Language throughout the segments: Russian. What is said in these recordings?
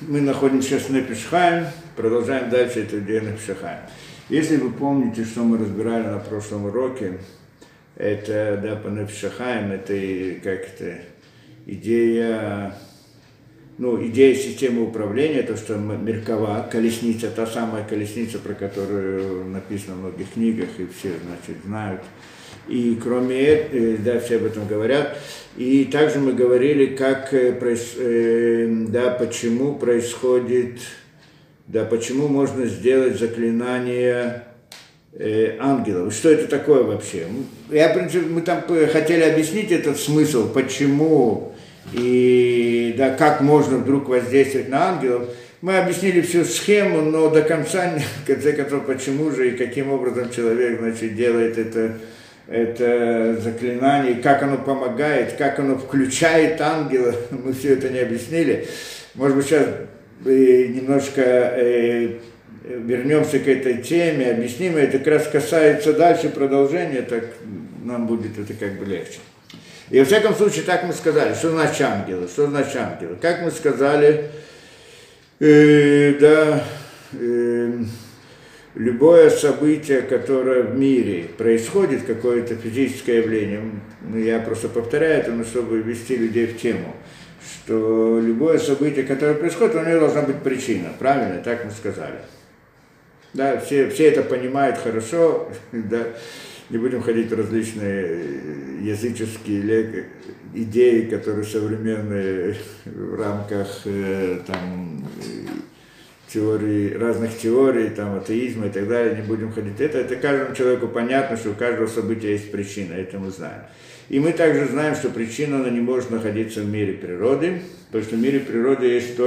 Мы находимся сейчас в Нефеш Хаим, продолжаем дальше эту идею Нефеш Хаим. Если вы помните, что мы разбирали на прошлом уроке, это, да, по Нефеш Хаим, это идея, идея системы управления, то, что Меркава, колесница, та самая колесница, про которую написано в многих книгах, и все, знают. И кроме этого, да, все об этом говорят. И также мы говорили, почему происходит, почему можно сделать заклинание ангелов. Что это такое вообще? Мы там хотели объяснить этот смысл, почему и как можно вдруг воздействовать на ангелов. Мы объяснили всю схему, но до конца, в конце концов, почему же и каким образом человек, делает это заклинание, как оно помогает, как оно включает ангела, мы все это не объяснили. Может быть, сейчас немножко вернемся к этой теме, объясним, это как раз касается дальше продолжения, так нам будет это легче. И во всяком случае, так мы сказали, что значит ангелы, Как мы сказали, любое событие, которое в мире происходит, какое-то физическое явление, я просто повторяю это, чтобы ввести людей в тему, что любое событие, которое происходит, у него должна быть причина, правильно? Так мы сказали. Да, все это понимают хорошо, да, не будем ходить в различные языческие идеи, которые современные в рамках разных теорий, атеизма и так далее, не будем ходить. Это каждому человеку понятно, что у каждого события есть причина, это мы знаем. И мы также знаем, что причина, она не может находиться в мире природы, потому что в мире природы есть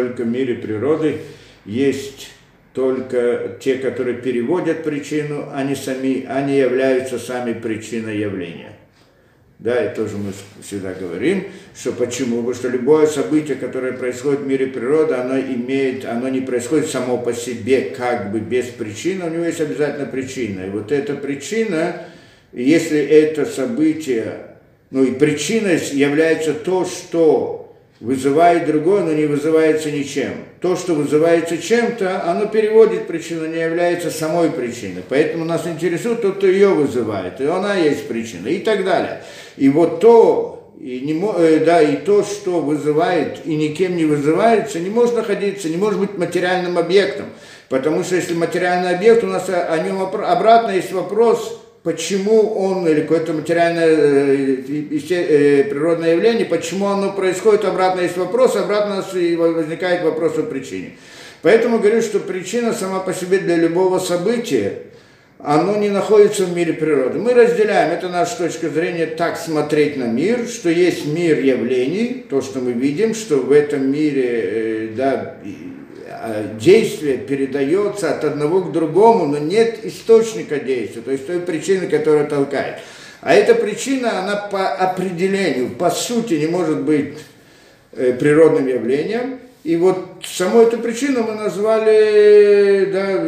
только те, которые переводят причину, они являются сами причиной явления. Да, и тоже мы всегда говорим, что почему? Потому что любое событие, которое происходит в мире природы, оно не происходит само по себе, без причины, у него есть обязательно причина. И вот эта причина, если это событие, и причиной является то, что вызывает другое, но не вызывается ничем. То, что вызывается чем-то, оно переводит причину, не является самой причиной. Поэтому нас интересует тот, кто ее вызывает, и она есть причина, и так далее. И вот то, что вызывает и никем не вызывается, не может находиться, не может быть материальным объектом. Потому что если материальный объект, у нас о нем обратно есть вопрос, почему он, или какое-то материальное природное явление, почему оно происходит, обратно есть вопрос, обратно возникает вопрос о причине. Поэтому говорю, что причина сама по себе для любого события, оно не находится в мире природы. Мы разделяем, это наша точка зрения, так смотреть на мир, что есть мир явлений, то, что мы видим, что в этом мире, действие передается от одного к другому, но нет источника действия, то есть той причины, которая толкает. А эта причина, она по определению, по сути, не может быть природным явлением. И вот саму эту причину мы назвали,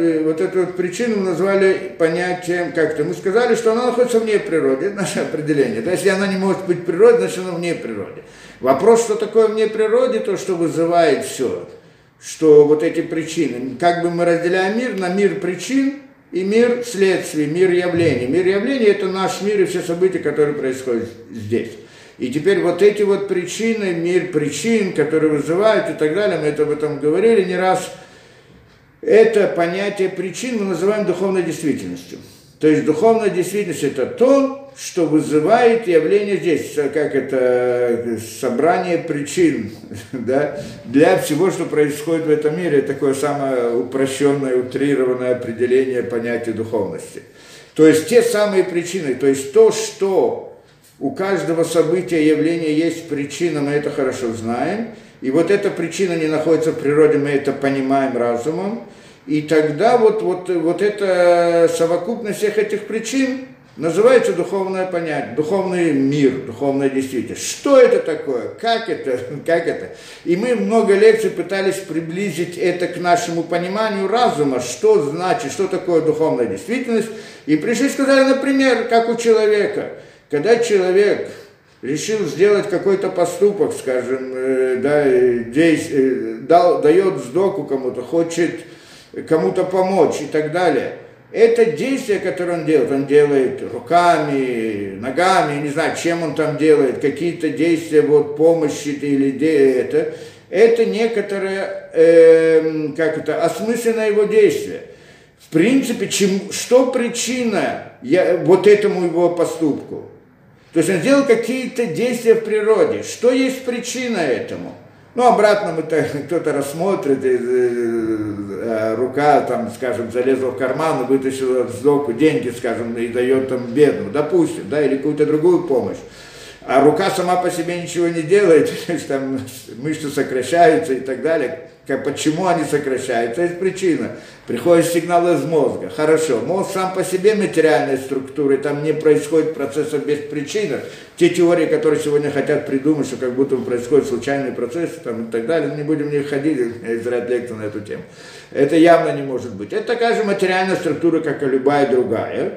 понятием как-то. Мы сказали, что она находится вне природы, это наше определение. То есть, если она не может быть природой, значит, она вне природы. Вопрос, что такое вне природы, то, что вызывает все, что вот эти причины. Мы разделяем мир на мир причин и мир следствий, мир явлений. Мир явлений – это наш мир и все события, которые происходят здесь. И теперь вот эти вот причины, мир причин, которые вызывают и так далее, мы об этом говорили не раз, это понятие причин мы называем духовной действительностью. То есть духовная действительность – это то, что вызывает явление здесь, как это собрание причин, да, для всего, что происходит в этом мире. Это такое самое упрощенное, утрированное определение понятия духовности. То есть те самые причины, то есть то, что у каждого события, явления есть причина, мы это хорошо знаем. И вот эта причина не находится в природе, мы это понимаем разумом. И тогда вот эта совокупность всех этих причин называется духовное понятие, духовный мир, духовная действительность. Что это такое? Как это? И мы много лекций пытались приблизить это к нашему пониманию разума, что значит, что такое духовная действительность. И пришли и сказали, например, как у человека. Когда человек решил сделать какой-то поступок, скажем, дает сдоку кому-то, хочет кому-то помочь и так далее. Это действие, которое он делает руками, ногами, не знаю, чем он там делает, какие-то действия, вот, помощи или это некоторое, осмысленное его действие. В принципе, что причина вот этому его поступку? То есть он сделал какие-то действия в природе. Что есть причина этому? Ну, обратно кто-то рассмотрит, рука, там, скажем, залезла в карман и вытащила сдоку деньги, скажем, и дает там бедному, допустим, да, или какую-то другую помощь. А рука сама по себе ничего не делает, там мышцы сокращаются и так далее. Почему они сокращаются? Есть причина. Приходит сигнал из мозга. Хорошо, мозг сам по себе материальной структуры, там не происходит процессов без причины. Те теории, которые сегодня хотят придумать, что как будто происходят случайные процессы там, и так далее, не будем в них ходить, есть ряд лекций на эту тему. Это явно не может быть. Это такая же материальная структура, как и любая другая.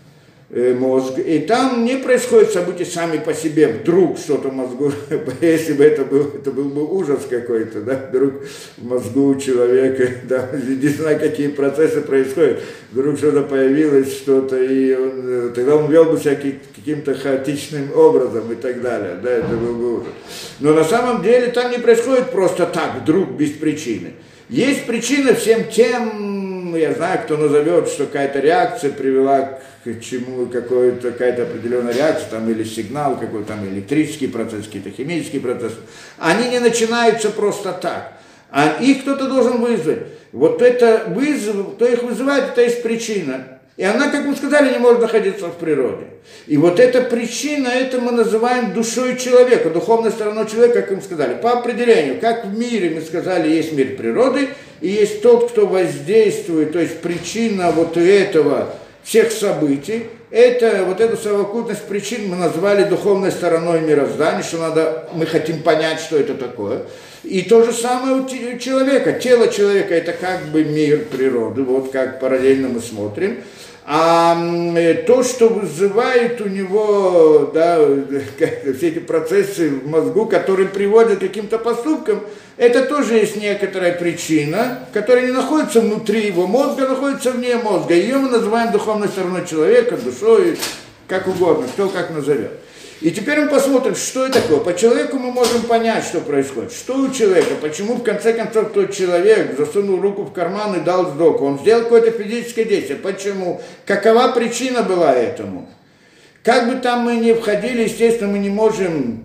Мозг, и там не происходят события сами по себе, вдруг что-то в мозгу, если бы это был бы ужас какой-то, да, вдруг в мозгу у человека, да, не знаю, какие процессы происходят, вдруг что-то появилось, что-то, и тогда он вел бы себя каким-то хаотичным образом и так далее, да, это был бы ужас. Но на самом деле там не происходит просто так, вдруг, без причины. Есть причина всем тем, я знаю, кто назовет, что какая-то реакция привела к чему, какая-то определенная реакция, там, или сигнал, какой-то там электрический процесс, какие-то химические процессы. Они не начинаются просто так. А их кто-то должен вызвать. Вот это вызов, кто их вызывает, это есть причина. И она, как мы сказали, не может находиться в природе. И вот эта причина, это мы называем душой человека, духовной стороной человека, как мы сказали. По определению, как в мире, мы сказали, есть мир природы, и есть тот, кто воздействует, то есть причина вот этого, всех событий, это вот эту совокупность причин мы назвали духовной стороной мироздания, что мы хотим понять, что это такое. И то же самое у человека. Тело человека – это как бы мир природы, вот как параллельно мы смотрим. А то, что вызывает у него, да, все эти процессы в мозгу, которые приводят к каким-то поступкам, это тоже есть некоторая причина, которая не находится внутри его мозга, а находится вне мозга. Ее мы называем духовной стороной человека, душой, как угодно, кто как назовет. И теперь мы посмотрим, что это такое. По человеку мы можем понять, что происходит. Что у человека, почему в конце концов тот человек засунул руку в карман и дал сдоку. Он сделал какое-то физическое действие. Почему? Какова причина была этому? Как бы там мы ни входили, естественно, мы не можем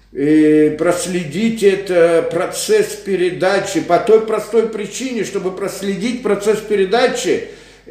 проследить этот процесс передачи по той простой причине, чтобы проследить процесс передачи,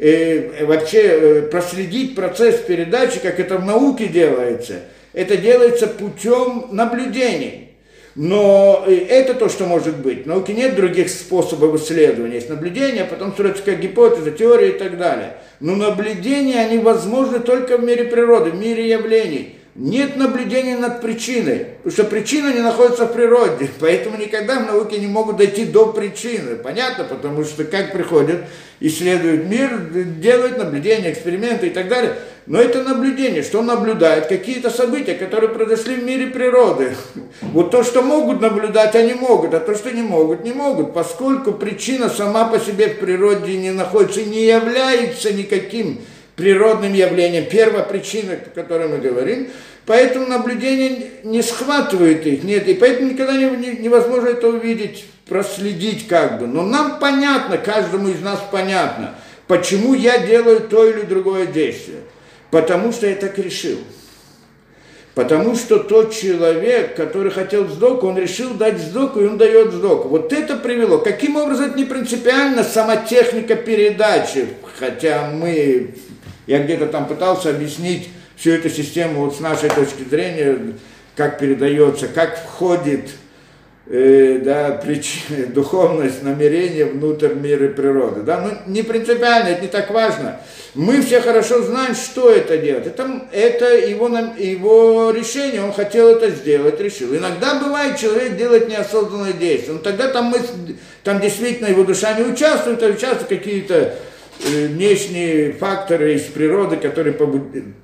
вообще проследить процесс передачи, как это в науке делается, это делается путем наблюдений. Но это то, что может быть. В науке нет других способов исследования. Есть наблюдения, потом строится как гипотеза, теория и так далее. Но наблюдения, они возможны только в мире природы, в мире явлений. Нет наблюдения над причиной, потому что причина не находится в природе, поэтому никогда в науке не могут дойти до причины. Понятно, потому что как приходят, исследуют мир, делают наблюдения, эксперименты и так далее. Но это наблюдение, что наблюдает какие-то события, которые произошли в мире природы. Вот то, что могут наблюдать, они могут, а то, что не могут, не могут, поскольку причина сама по себе в природе не находится, не является никаким природным явлением, первая причина, о которой мы говорим, поэтому наблюдение не схватывает их, нет, и поэтому никогда невозможно это увидеть, проследить как бы. Но нам понятно, каждому из нас понятно, почему я делаю то или другое действие. Потому что я так решил. Потому что тот человек, который хотел сдоку, он решил дать сдоку, и он дает сдоку. Вот это привело. Каким образом, это не принципиально сама техника передачи, хотя я где-то там пытался объяснить всю эту систему вот с нашей точки зрения, как передается, как входит духовность, намерение внутрь мира природы. Да? Но не принципиально, это не так важно. Мы все хорошо знаем, что это делать. Это его решение, он хотел это сделать, решил. Иногда бывает, человек делает неосознанное действие, но тогда там действительно его душа не участвует, а участвуют какие-то внешние факторы из природы, которые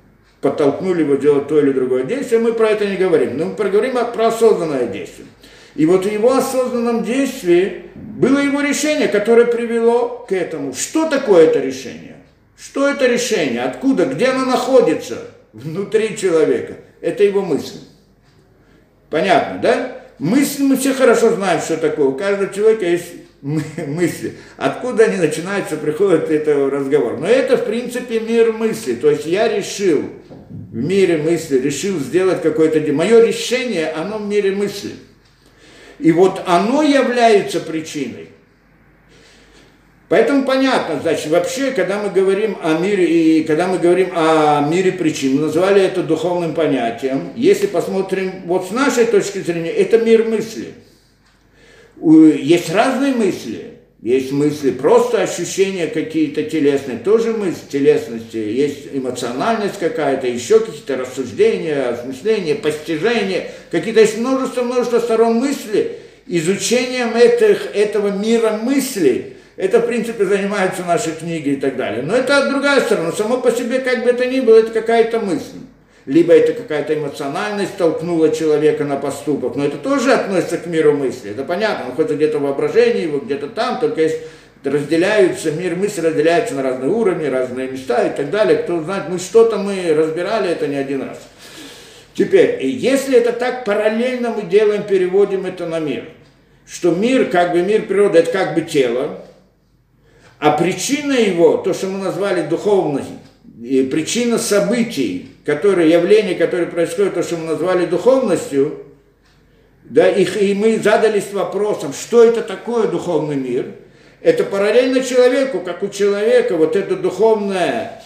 подтолкнули его делать то или другое действие, мы про это не говорим. Но мы проговорим про осознанное действие. И вот в его осознанном действии было его решение, которое привело к этому. Что такое это решение? Что это решение? Откуда? Где оно находится? Внутри человека. Это его мысль. Понятно, да? Мысли, мы все хорошо знаем, что такое. У каждого человека есть мысли. Откуда они начинаются, приходит это разговор. Но это, в принципе, мир мысли. То есть я решил в мире мысли, решил сделать какое-то дело. Мое решение, оно в мире мысли. И вот оно является причиной. Поэтому понятно, значит, вообще, когда мы говорим о мире, и когда мы говорим о мире причин, мы назвали это духовным понятием. Если посмотрим вот с нашей точки зрения, это мир мысли. Есть разные мысли. Есть мысли, просто ощущения какие-то телесные, тоже мысли телесности. Есть эмоциональность какая-то, еще какие-то рассуждения, осмысления, постижения. Какие-то есть множество сторон мысли. Изучением этого мира мыслей. Это, в принципе, занимаются наши книги и так далее. Но это другая сторона. Само по себе, как бы это ни было, это какая-то мысль. Либо это какая-то эмоциональность толкнула человека на поступок. Но это тоже относится к миру мысли. Это понятно. Он хоть где-то в воображении, его где-то там. Только есть разделяются, мир мысли разделяется на разные уровни, разные места и так далее. Кто знает, что-то мы разбирали это не один раз. Теперь, если это так, параллельно мы делаем, переводим это на мир. Что мир, как бы мир природы, это как бы тело. А причина его, то, что мы назвали духовность, причина событий, явления, которые происходят, то, что мы назвали духовностью, да, и мы задались вопросом, что это такое духовный мир, это параллельно человеку, как у человека, вот эта духовная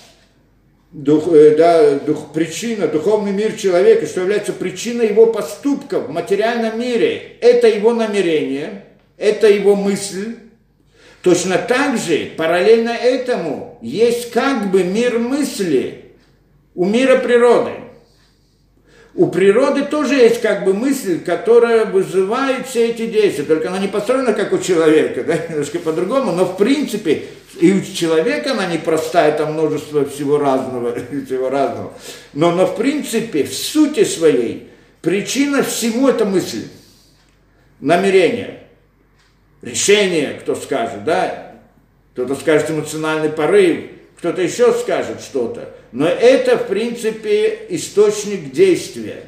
причина, духовный мир человека, что является причиной его поступков в материальном мире, это его намерение, это его мысль. Точно так же, параллельно этому, есть как бы мир мысли у мира природы. У природы тоже есть как бы мысль, которая вызывает все эти действия, только она не построена как у человека, да, немножко по-другому, но в принципе и у человека она непростая, там множество всего разного. Но в принципе, в сути своей, причина всему это мысль, намерение. Решение, кто скажет, да, кто-то скажет эмоциональный порыв, кто-то еще скажет что-то, но это, в принципе, источник действия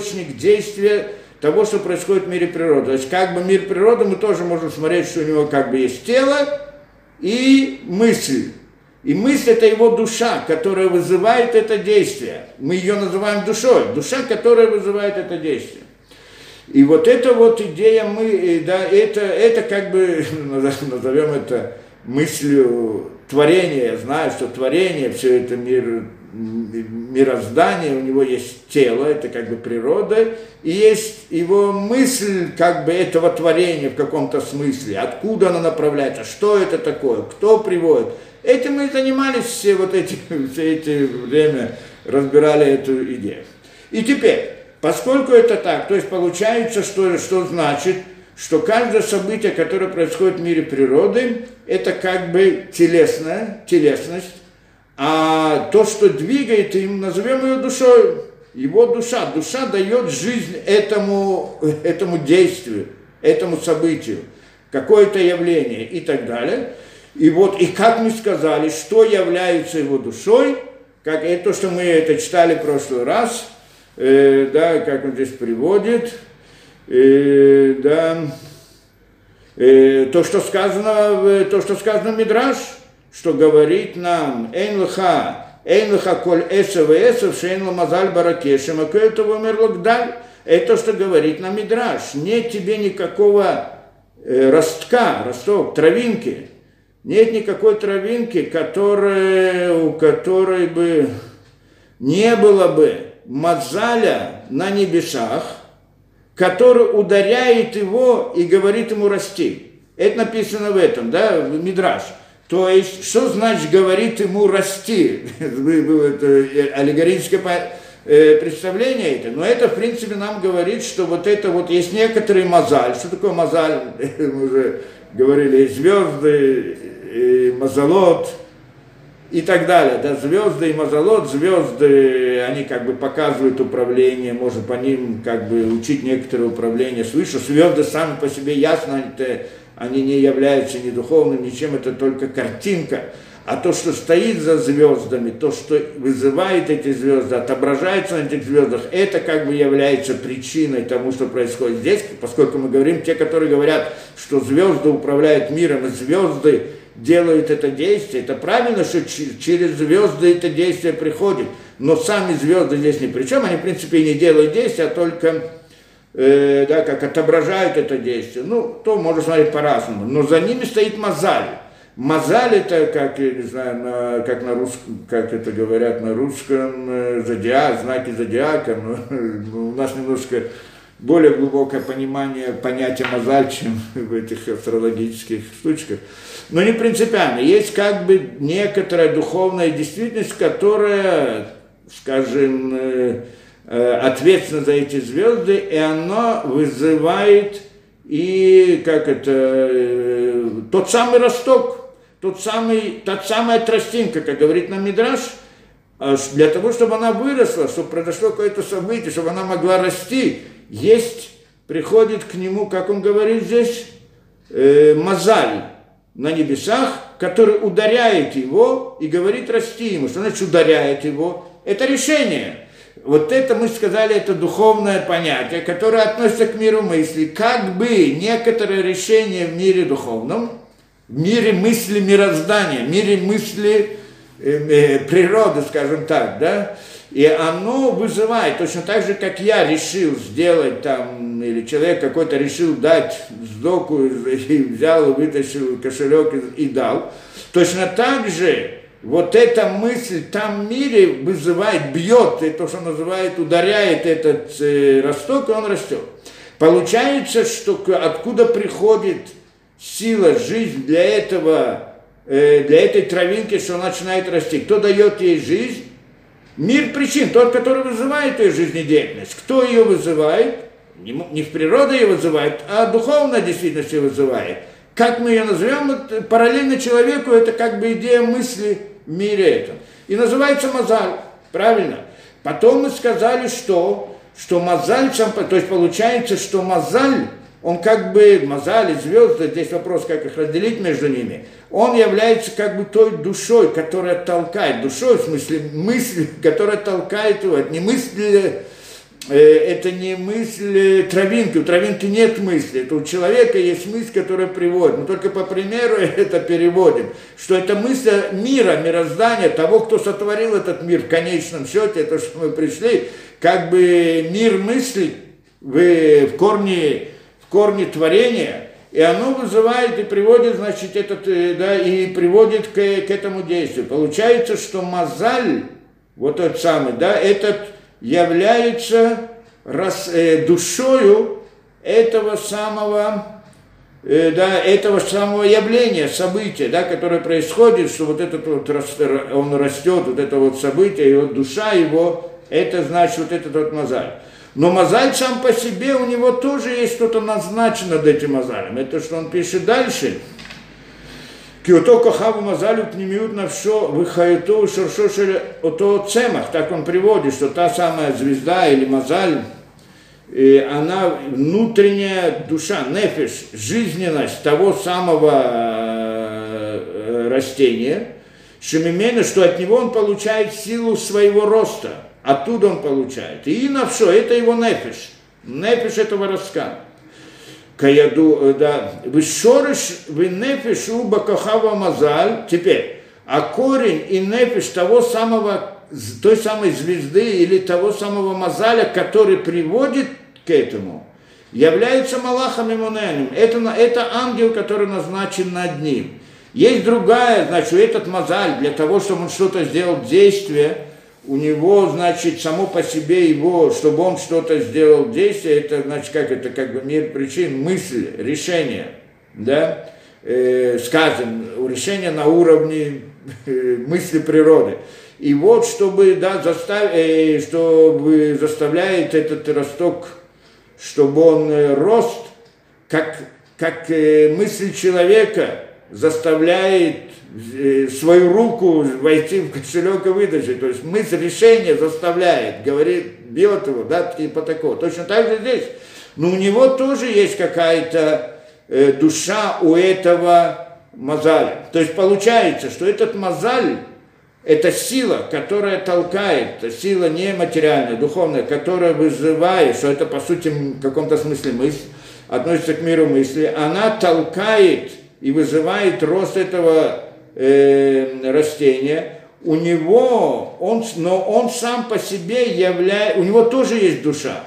того, что происходит в мире природы. То есть, как бы мир природы, мы тоже можем смотреть, что у него как бы есть тело и мысль. И мысль – это его душа, которая вызывает это действие. Мы ее называем душой, душа, которая вызывает это действие. И вот эта вот идея, это как бы, назовем это мыслью творения. Я знаю, что творение, все это мироздание, у него есть тело, это как бы природа, и есть его мысль как бы этого творения в каком-то смысле, откуда оно направляется, что это такое, кто приводит. Этим мы занимались все эти время, разбирали эту идею. И теперь, поскольку это так, то есть получается, что значит, что каждое событие, которое происходит в мире природы, это как бы телесность, а то, что двигает им, назовем ее душой, его душа. Душа дает жизнь этому действию, этому событию, какое-то явление и так далее. И вот, и как мы сказали, что является его душой, как это то, что мы это читали в прошлый раз, как он здесь приводит, то, что сказано в Мидраш, что говорит нам, «Эйн леха коль эсев и эсев, шейн ла мазаль баракешем, а кое-то умерло гдаль». Это, что говорит нам Мидраш. Нет тебе никакого росток, травинки, нет никакой травинки, у которой бы не было бы мазаля на небесах, который ударяет его и говорит ему расти. Это написано в этом, в Мидраш. То есть, что значит говорит ему расти? Было это аллегорическое представление это. Но это, в принципе, нам говорит, что вот это вот есть некоторый мазаль. Что такое мазаль? Мы уже говорили, звезды, мазалот, и так далее, да, звезды и мазалот, звезды, они как бы показывают управление, можно по ним как бы учить некоторые управления свыше, звезды сами по себе ясно, они не являются ни духовным, ничем, это только картинка, а то, что стоит за звездами, то, что вызывает эти звезды, отображается на этих звездах, это как бы является причиной тому, что происходит здесь, поскольку мы говорим, те, которые говорят, что звезды управляют миром, и звезды делают это действие, это правильно, что через звезды это действие приходит, но сами звезды здесь ни при чем, они в принципе и не делают действия, а только да, как отображают это действие. Ну, то можно смотреть по-разному, но за ними стоит мазаль. Мазаль это, как, я не знаю, как на русском, как это говорят на русском, зодиак, знаки зодиака, но у нас немножко более глубокое понимание понятия мазаль, чем в этих астрологических штучках. Но не принципиально. Есть как бы некоторая духовная действительность, которая, скажем, ответственна за эти звезды, и она вызывает и как это, тот самый росток, та самая тростинка, как говорит нам Мидраш, для того, чтобы она выросла, чтобы произошло какое-то событие, чтобы она могла расти, приходит к нему, как он говорит здесь, мазаль на небесах, который ударяет его и говорит расти ему. Что значит ударяет его? Это решение. Вот это, мы сказали, это духовное понятие, которое относится к миру мысли. Как бы некоторое решение в мире духовном, в мире мысли мироздания, в мире мысли природы, скажем так, да, и оно вызывает, точно так же, как я решил сделать там, или человек какой-то решил дать сдоку, и взял, вытащил кошелек и дал, точно так же вот эта мысль там в мире вызывает, бьет, и то, что называют, ударяет этот росток, и он растет. Получается, что откуда приходит сила, жизнь для этой травинки, что она начинает расти? Кто дает ей жизнь? Мир причин, тот, который вызывает ее жизнедеятельность. Кто ее вызывает? Не в природе ее вызывает, а духовная действительность ее вызывает. Как мы ее назовем, параллельно человеку, это как бы идея мысли в мире этом. И называется мазаль, правильно? Потом мы сказали, что мазаль, то есть получается, что мазаль, он как бы, мазаль и звезды, здесь вопрос, как их разделить между ними, он является как бы той душой, которая толкает, душой в смысле мысли, которая толкает его, это не мысль, это не мысль травинки, у травинки нет мысли, это у человека есть мысль, которая приводит, мы только по примеру это переводим, что это мысль мира, мироздания, того, кто сотворил этот мир в конечном счете, то, что мы пришли, как бы мир мыслей в корне творения, и оно вызывает и приводит, значит, и приводит к этому действию. Получается, что мазаль, вот тот самый, да, этот является душою этого самого явления, события, да, которое происходит, что вот этот вот он растет, вот это вот событие, и вот душа его, это значит вот этот вот мазаль. Но мазаль сам по себе, у него тоже есть что-то назначено над этим мазалем. Это что он пишет дальше. Киото кохаву мазалю пнемиют навшо выхаюту шершошель ото цемах. Так он приводит, что та самая звезда или мазаль, она внутренняя душа, нефиш, жизненность того самого растения, шемимена, что от него он получает силу своего роста. Оттуда он получает. И навшо, это его нефиш. Нефиш этого ростка. Каяду, да. Вишорыш, вы нефиш уба кахава мазаль. Теперь, а корень и нефиш той самой звезды или того самого мазаля, который приводит к этому, является малахом имуненом. Это ангел, который назначен над ним. Есть другая, значит, этот мазаль, для того, чтобы он что-то сделал, действие, у него, значит, само по себе его, чтобы он что-то сделал действие, это, значит, как бы мир причин, мысль, решение, да, скажем, решение на уровне мысли природы. И вот, чтобы заставляет этот росток, чтобы он рост, как мысль человека, заставляет свою руку войти в кошелек и вытащить. То есть мысль решения заставляет, говорит, бьет его, да, типа такого. Точно так же здесь. Но у него тоже есть какая-то душа у этого мазаля. То есть получается, что этот мазаль, это сила, которая толкает, это сила нематериальная, духовная, которая вызывает, что это по сути в каком-то смысле мысль, относится к миру мысли, она толкает и вызывает рост этого растения. У него, но он сам по себе является, у него тоже есть душа,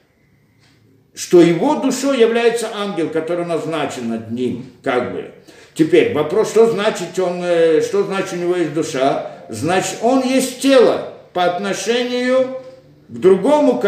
что его душой является ангел, который назначен над ним, как бы. Теперь вопрос, что значит у него есть душа? Значит, он есть тело по отношению к другому,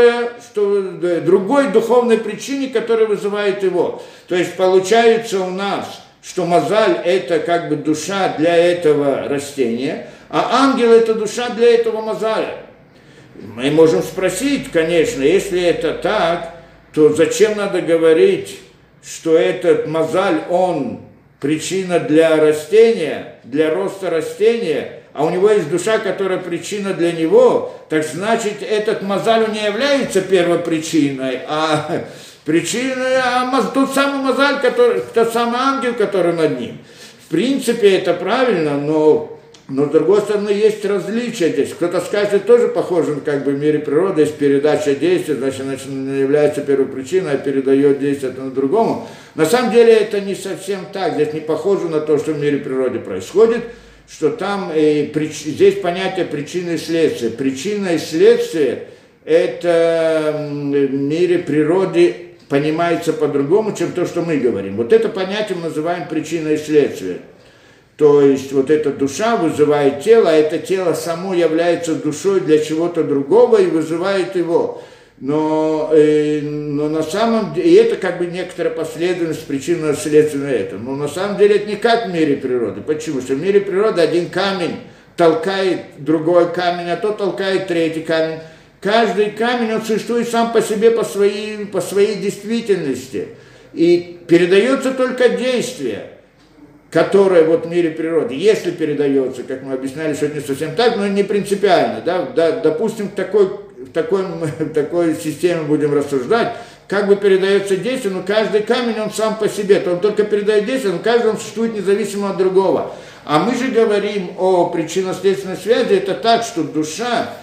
другой духовной причине, которая вызывает его. То есть получается у нас, что мазаль – это как бы душа для этого растения, а ангел – это душа для этого мазаля. Мы можем спросить, конечно, если это так, то зачем надо говорить, что этот мазаль, он причина для растения, для роста растения, а у него есть душа, которая причина для него, так значит, этот мазаль не является первопричиной, а причиной, тот самый мазаль, тот самый ангел, который над ним. В принципе, это правильно, но с другой стороны, есть различия здесь. Кто-то скажет, это тоже похоже, как бы в мире природы, есть передача действия, значит, не является первопричиной, а передает действие одному другому. На самом деле, это не совсем так, здесь не похоже на то, что в мире природы происходит, что там здесь понятие причины и следствия. Причина и следствие – это в мире природы понимается по-другому, чем то, что мы говорим. Вот это понятие мы называем причиной и следствием. То есть вот эта душа вызывает тело, а это тело само является душой для чего-то другого и вызывает его. Но на самом деле, и это как бы некоторая последовательность причинно-следственная это. Но на самом деле это не как в мире природы. Почему? Что в мире природы один камень толкает другой камень, а тот толкает третий камень. Каждый камень, он существует сам по себе, по своей действительности. И передается только действие, которое вот в мире природы, если передается, как мы объясняли, что это не совсем так, но не принципиально. Допустим, в такой системе будем рассуждать, как бы передается действие, но каждый камень, он сам по себе, то он только передает действие, но каждый он существует независимо от другого. А мы же говорим о причинно-следственной связи, это так, что душа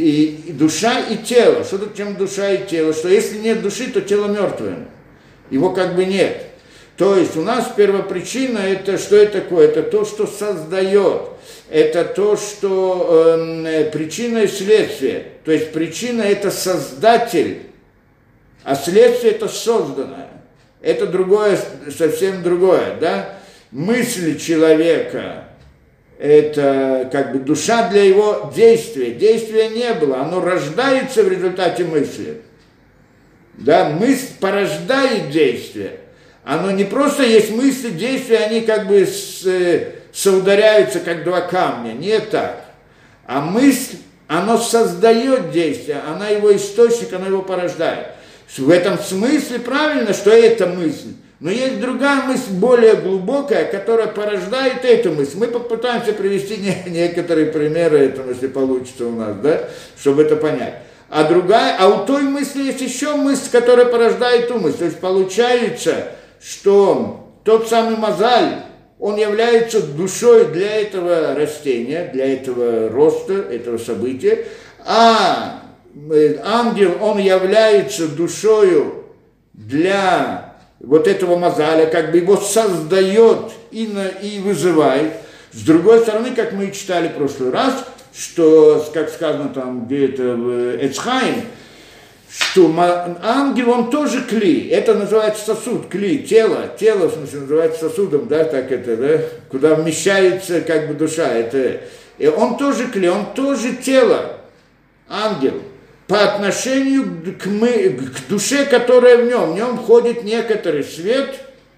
и тело. Что тут чем душа и тело? Что если нет души, то тело мертвое. Его как бы нет. То есть у нас первопричина, это что это такое? Это то, что создает. Это то, что причина и следствие. То есть причина – это создатель, а следствие – это созданное. Это другое, совсем другое, да? Мысли человека – это как бы душа для его действия. Действия не было, оно рождается в результате мысли. Да? Мысль порождает действие. Оно не просто есть мысли, действия, они как бы соударяются, как два камня. Не так. А мысль, она создает действие, она его источник, она его порождает. В этом смысле правильно, что это мысль. Но есть другая мысль, более глубокая, которая порождает эту мысль. Мы попытаемся привести некоторые примеры этому, если получится у нас, да, чтобы это понять. А у той мысли есть еще мысль, которая порождает ту мысль. То есть получается, что тот самый мазаль, он является душой для этого растения, для этого роста, этого события, а ангел, он является душою для вот этого мазаля, как бы его создает и вызывает. С другой стороны, как мы читали в прошлый раз, что, как сказано там где-то в Эцхайм, что ангел, он тоже кли, это называется сосуд, кли, тело, в смысле, называется сосудом, да, так это, да, куда вмещается как бы душа, и он тоже кли, он тоже тело, ангел, по отношению к душе, которая в нем входит некоторый свет,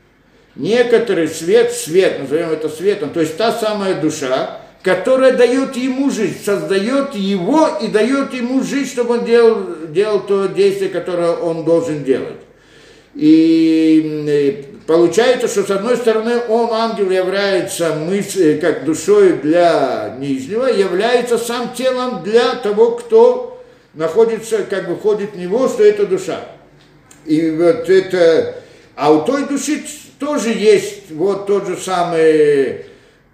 назовем это светом, то есть та самая душа, которая дает ему жизнь, создает его и дает ему жизнь, чтобы он делал то действие, которое он должен делать. И получается, что с одной стороны он, ангел, является как душой для нижнего, является сам телом для того, кто находится, как бы входит в него, что это душа. И вот это, а у той души тоже есть вот тот же самый,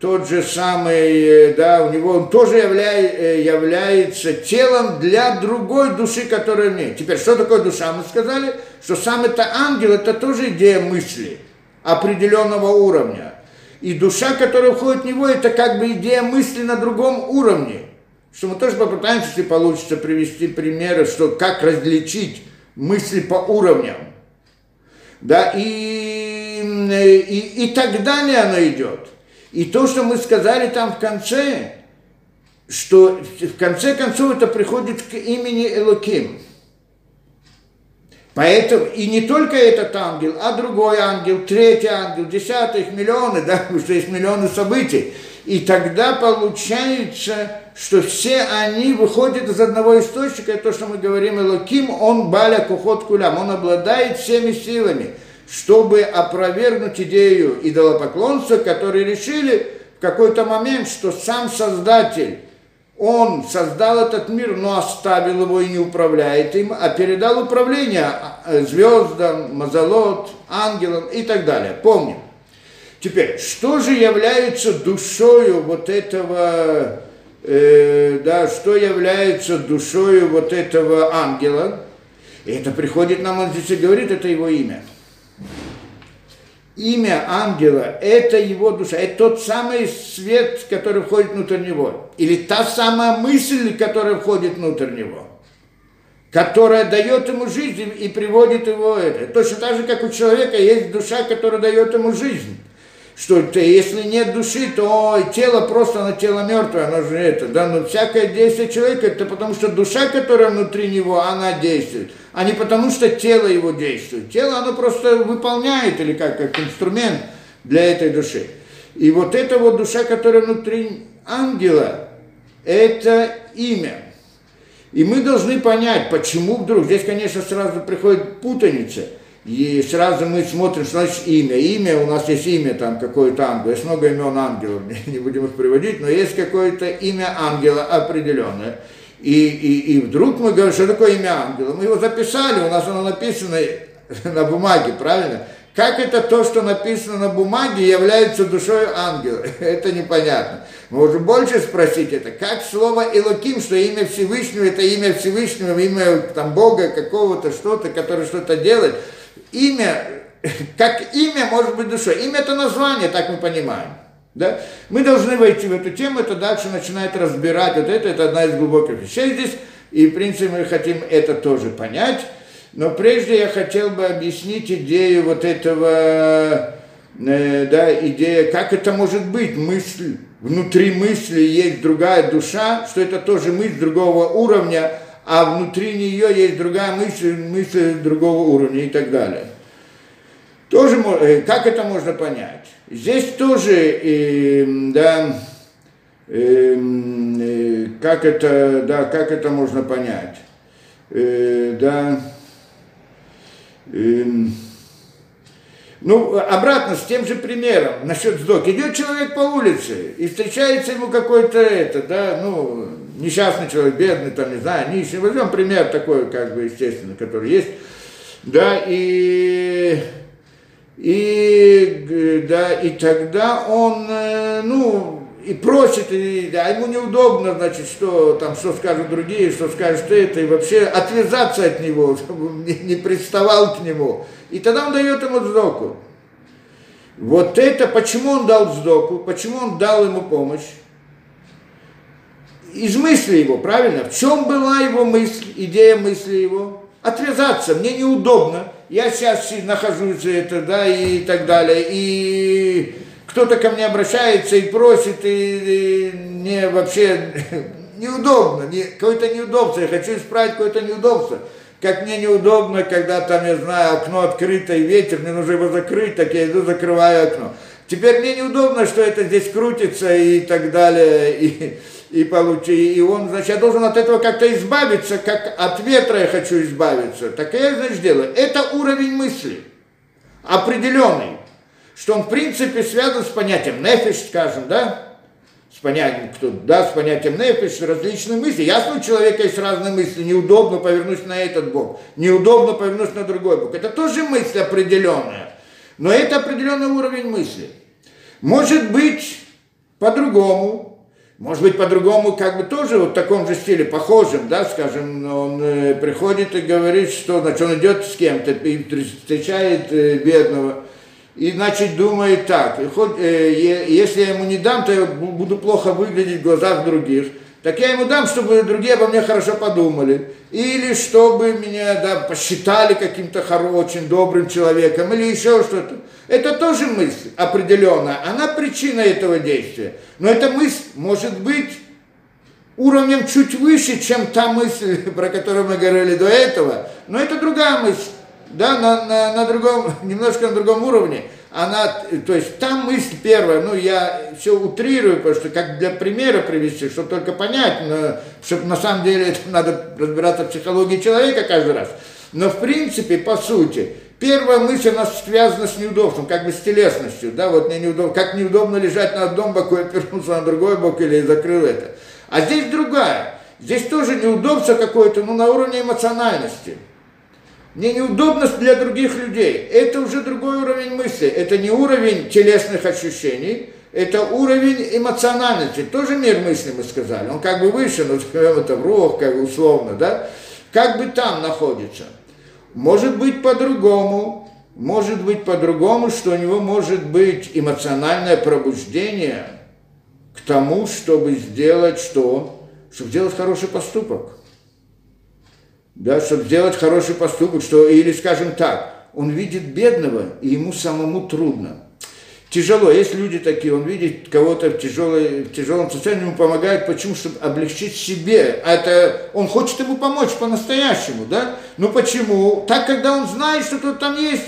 да, у него он тоже является телом для другой души, которая в ней. Теперь, что такое душа? Мы сказали, что сам это ангел, это тоже идея мысли определенного уровня. И душа, которая входит в него, это как бы идея мысли на другом уровне. Что мы тоже попытаемся, если получится, привести примеры, что как различить мысли по уровням. Да, и так далее оно идет. И то, что мы сказали там в конце, что в конце концов это приходит к имени Элоким. Поэтому, и не только этот ангел, а другой ангел, третий ангел, десятый, их миллионы, да, потому что есть миллионы событий. И тогда получается, что все они выходят из одного источника, и то, что мы говорим, Элоким, он баля кухот кулям, он обладает всеми силами, чтобы опровергнуть идею идолопоклонства, которые решили в какой-то момент, что сам Создатель, он создал этот мир, но оставил его и не управляет им, а передал управление звездам, мазалот, ангелам и так далее. Помним. Теперь, что же является душою вот этого, что является душою вот этого ангела? И это приходит нам, он здесь и говорит, это его имя. Имя ангела – это его душа, это тот самый свет, который входит внутрь него. Или та самая мысль, которая входит внутрь него, которая дает ему жизнь и приводит его это. Точно так же, как у человека есть душа, которая дает ему жизнь. Что если нет души, то тело просто на тело мертвое, оно же это, да, но всякое действие человека, это потому что душа, которая внутри него, она действует, а не потому что тело его действует. Тело, оно просто выполняет, или как инструмент для этой души. И вот эта вот душа, которая внутри ангела, это имя. И мы должны понять, почему вдруг, здесь, конечно, сразу приходит путаница, и сразу мы смотрим, что значит имя. Имя, у нас есть имя там какой-то ангел. Есть много имен ангелов, не будем их приводить, но есть какое-то имя ангела определенное. И вдруг мы говорим, что такое имя ангела? Мы его записали, у нас оно написано на бумаге, правильно? Как это то, что написано на бумаге, является душой ангела? Это непонятно. Мы можем больше спросить это. Как слово Элоким, что имя Всевышнего, это имя Всевышнего, имя там, Бога какого-то, что-то, который что-то делает. Имя, как имя может быть душой? Имя – это название, так мы понимаем. Да? Мы должны войти в эту тему, это дальше начинает разбирать вот это одна из глубоких вещей здесь, и в принципе мы хотим это тоже понять. Но прежде я хотел бы объяснить идею вот этого, идея, как это может быть, мысль, внутри мысли есть другая душа, что это тоже мысль другого уровня, а внутри нее есть другая мысль другого уровня и так далее. Тоже, как это можно понять? Здесь тоже, как это можно понять? Обратно, с тем же примером, насчет сдок. Идет человек по улице, и встречается ему какой-то несчастный человек, бедный, там, не знаю, нищий. Возьмем пример такой, как бы, естественно, который есть. Да, и тогда он, и просит, а ему неудобно, значит, что скажут другие, что скажет это, и вообще отвязаться от него, чтобы не приставал к нему. И тогда он дает ему сдоку. Вот это, почему он дал сдоку, почему он дал ему помощь? Из мысли его, правильно? В чем была его мысль, идея мысли его? Отвязаться, мне неудобно, я сейчас нахожусь, и так далее, и кто-то ко мне обращается и просит, и мне вообще неудобно, какое-то неудобство, я хочу исправить какое-то неудобство. Как мне неудобно, когда там, я знаю, окно открыто и ветер, мне нужно его закрыть, так я иду, закрываю окно. Теперь мне неудобно, что это здесь крутится и так далее, и он, значит, я должен от этого как-то избавиться, как от ветра я хочу избавиться. Так я, значит, делаю. Это уровень мысли, определенный, что он, в принципе, связан с понятием нефиш, скажем, да, с понятием нефиш, различные мысли. Ясно, у человека есть разные мысли, неудобно повернусь на этот бок, неудобно повернусь на другой бок. Это тоже мысль определенная, но это определенный уровень мысли. Может быть по-другому, как бы тоже вот в таком же стиле, похожем, да, скажем, он приходит и говорит, что, значит, он идет с кем-то и встречает бедного, и, значит, думает так, если я ему не дам, то я буду плохо выглядеть в глазах других, так я ему дам, чтобы другие обо мне хорошо подумали, или чтобы меня, да, посчитали каким-то хорошим, добрым человеком, или еще что-то. Это тоже мысль определенная, она причина этого действия. Но эта мысль может быть уровнем чуть выше, чем та мысль, про которую мы говорили до этого, но это другая мысль, да, на другом, немножко на другом уровне. То есть там мысль первая, я все утрирую, потому что как для примера привести, чтобы только понять, но, чтобы на самом деле это надо разбираться в психологии человека каждый раз. Но в принципе, по сути, первая мысль у нас связана с неудобством, как бы с телесностью, да, вот мне неудобно, как неудобно лежать на одном боку, я пернулся на другой бок или закрыл это. А здесь другая, здесь тоже неудобство какое-то, на уровне эмоциональности. Мне неудобно для других людей. Это уже другой уровень мысли. Это не уровень телесных ощущений, это уровень эмоциональности. Тоже мир мысли, мы сказали. Он как бы выше, но это в рух, как бы условно, да? Как бы там находится. Может быть по-другому, что у него может быть эмоциональное пробуждение к тому, чтобы сделать что? Чтобы сделать хороший поступок. Да, чтобы сделать хороший поступок, или, скажем так, он видит бедного, и ему самому трудно. Тяжело, есть люди такие, он видит кого-то в тяжелом состоянии, ему помогает, почему? Чтобы облегчить себе. Он хочет ему помочь по-настоящему, да? Почему? Так, когда он знает, что кто-то там есть,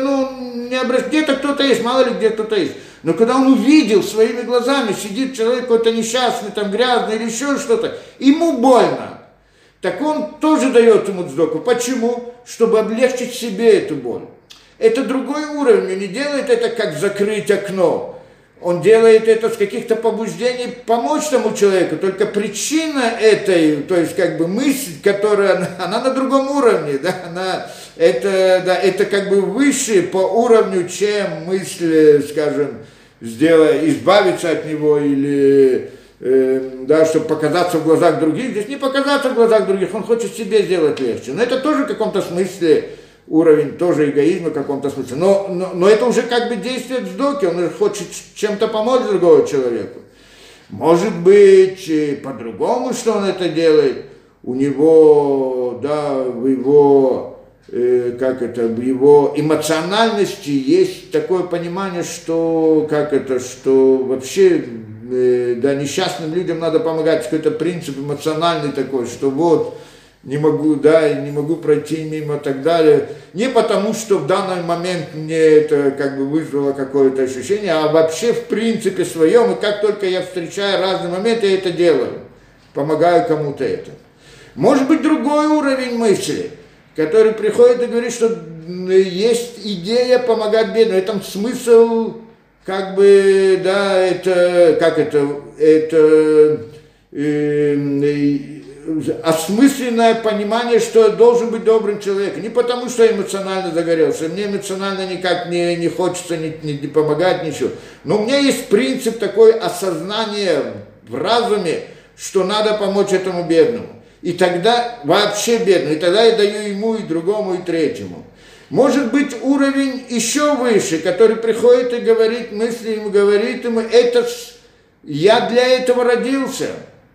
где-то кто-то есть, мало ли где кто-то есть. Но когда он увидел своими глазами, сидит человек какой-то несчастный, там грязный или еще что-то, ему больно. Так он тоже дает ему цдоку. Почему? Чтобы облегчить себе эту боль. Это другой уровень. Он не делает это, как закрыть окно. Он делает это с каких-то побуждений помочь тому человеку. Только причина этой, то есть как бы мысль, которая, она на другом уровне. Да? Это как бы выше по уровню, чем мысль, скажем, избавиться от него или... чтобы показаться в глазах других. Здесь не показаться в глазах других, он хочет себе сделать легче. Но это тоже в каком-то смысле уровень тоже эгоизма в каком-то смысле. Но это уже как бы действие цдоки, он уже хочет чем-то помочь другому человеку. Может быть, по-другому, что он это делает, у него, в его эмоциональности есть такое понимание, что вообще несчастным людям надо помогать, какой-то принцип эмоциональный такой, что не могу пройти мимо и так далее. Не потому, что в данный момент мне это как бы вызвало какое-то ощущение, а вообще в принципе своем, и как только я встречаю разные моменты, я это делаю, помогаю кому-то это. Может быть другой уровень мысли, который приходит и говорит, что есть идея помогать бедным, в этом смысл... осмысленное понимание, что я должен быть добрым человеком. Не потому, что я эмоционально загорелся, мне эмоционально никак не хочется не помогать, ничего. Но у меня есть принцип такой осознания в разуме, что надо помочь этому бедному. И тогда вообще бедному, и тогда я даю ему, и другому, и третьему. Может быть уровень еще выше, который приходит и говорит, говорит ему, я для этого родился.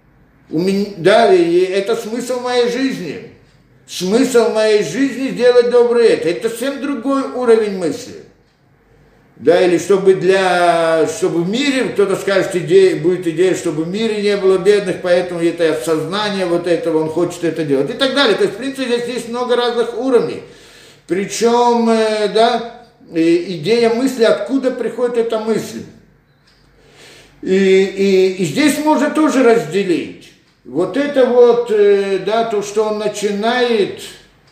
И это смысл моей жизни. Смысл моей жизни сделать доброе это. Это совсем другой уровень мысли. Или чтобы в мире, кто-то скажет, будет идея, чтобы в мире не было бедных, поэтому это осознание этого, он хочет это делать. И так далее. То есть, в принципе, здесь есть много разных уровней. Причем, идея мысли, откуда приходит эта мысль. И здесь можно тоже разделить. Вот это вот, да, то, что он начинает,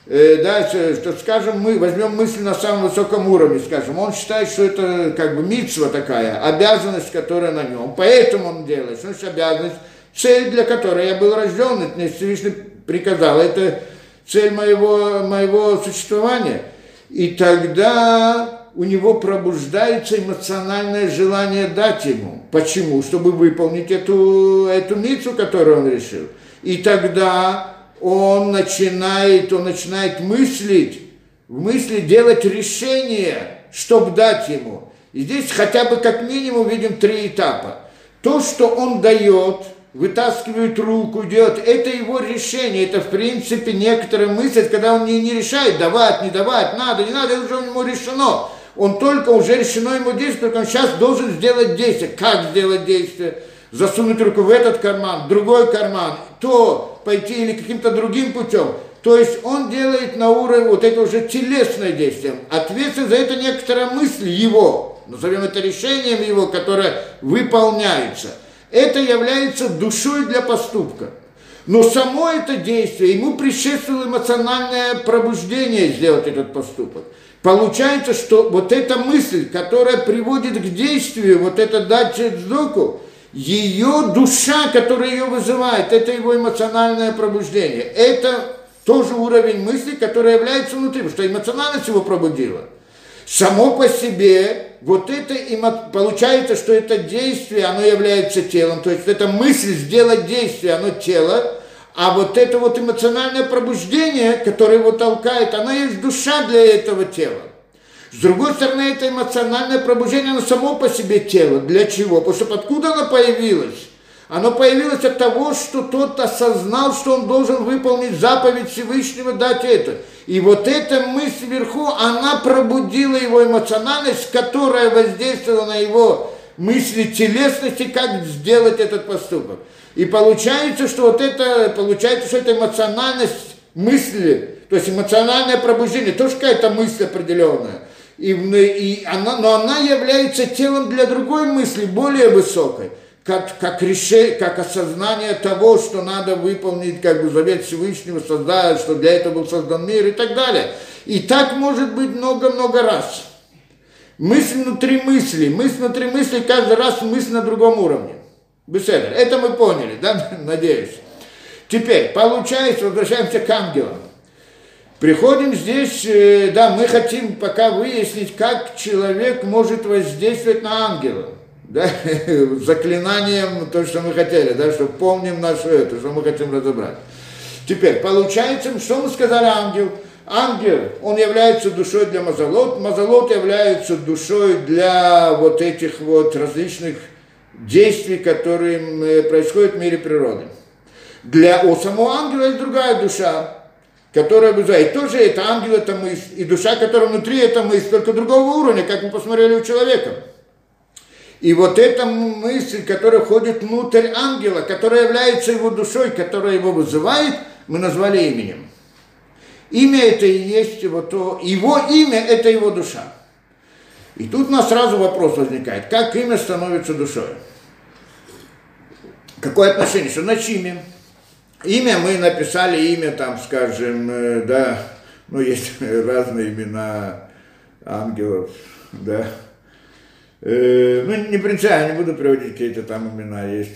да, что, скажем, мы возьмем мысль на самом высоком уровне, скажем, он считает, что это как бы мицва такая, обязанность, которая на нем, поэтому он делает, что значит обязанность, цель, для которой я был рожден, это мне Всевышний приказал, это цель моего существования. И тогда у него пробуждается эмоциональное желание дать ему. Почему? Чтобы выполнить эту мицву, которую он решил. И тогда он начинает мыслить, в мысли делать решение, чтобы дать ему. И здесь хотя бы как минимум видим 3 этапа. То, что он дает, вытаскивает руку, делает, это его решение, это в принципе некоторая мысль, когда он не решает, давать, не давать, надо, не надо, это уже ему решено. Он только уже решено ему действие, только он сейчас должен сделать действие. Как сделать действие? Засунуть руку в этот карман, в другой карман, то пойти или каким-то другим путем. То есть он делает на уровне, вот это уже телесное действие. Ответственность за это некоторая мысль его, назовем это решением его, которое выполняется. Это является душой для поступка. Но само это действие, ему предшествовало эмоциональное пробуждение сделать этот поступок. Получается, что вот эта мысль, которая приводит к действию, вот это дать цдоку, ее душа, которая ее вызывает, это его эмоциональное пробуждение. Это тоже уровень мысли, который является внутри, потому что эмоциональность его пробудила. Само по себе, вот это получается, что это действие, оно является телом, то есть это мысль сделать действие, оно тело, а вот это вот эмоциональное пробуждение, которое его толкает, оно есть душа для этого тела. С другой стороны, это эмоциональное пробуждение, оно само по себе тело. Для чего? Потому что откуда оно появилось? Оно появилось от того, что тот осознал, что он должен выполнить заповедь Всевышнего, дать это. И вот эта мысль вверху, она пробудила его эмоциональность, которая воздействовала на его мысли телесности, как сделать этот поступок. И получается, что это эмоциональность мысли, то есть эмоциональное пробуждение, тоже какая-то мысль определенная. Но она является телом для другой мысли, более высокой, как решение, как осознание того, что надо выполнить, как бы завет Всевышнего создать, что для этого был создан мир и так далее. И так может быть много-много раз. Мысль внутри мысли, каждый раз мысль на другом уровне. Беседа. Это мы поняли, да? Надеюсь. Теперь, получается, возвращаемся к ангелам. Приходим здесь, да, мы хотим пока выяснить, как человек может воздействовать на ангела. Да? Заклинанием, то, что мы хотели, да, что помним нашу это, что мы хотим разобрать. Теперь, получается, что мы сказали ангел? Ангел, он является душой для мазалот, мазалот является душой для вот этих вот различных действий, которые происходят в мире природы. У самого ангела есть другая душа, которая вызывает. Тоже это ангел, это мысль, и душа, которая внутри, это мысль, только другого уровня, как мы посмотрели у человека. И вот эта мысль, которая входит внутрь ангела, которая является его душой, которая его вызывает, мы назвали именем. Имя это и есть его имя это его душа. И тут у нас сразу вопрос возникает, как имя становится душой? Какое отношение? Что значит имя? Имя мы написали, имя там, скажем, да, ну есть разные имена ангелов, да. Ну, не принципиально, не буду приводить какие-то там имена, есть,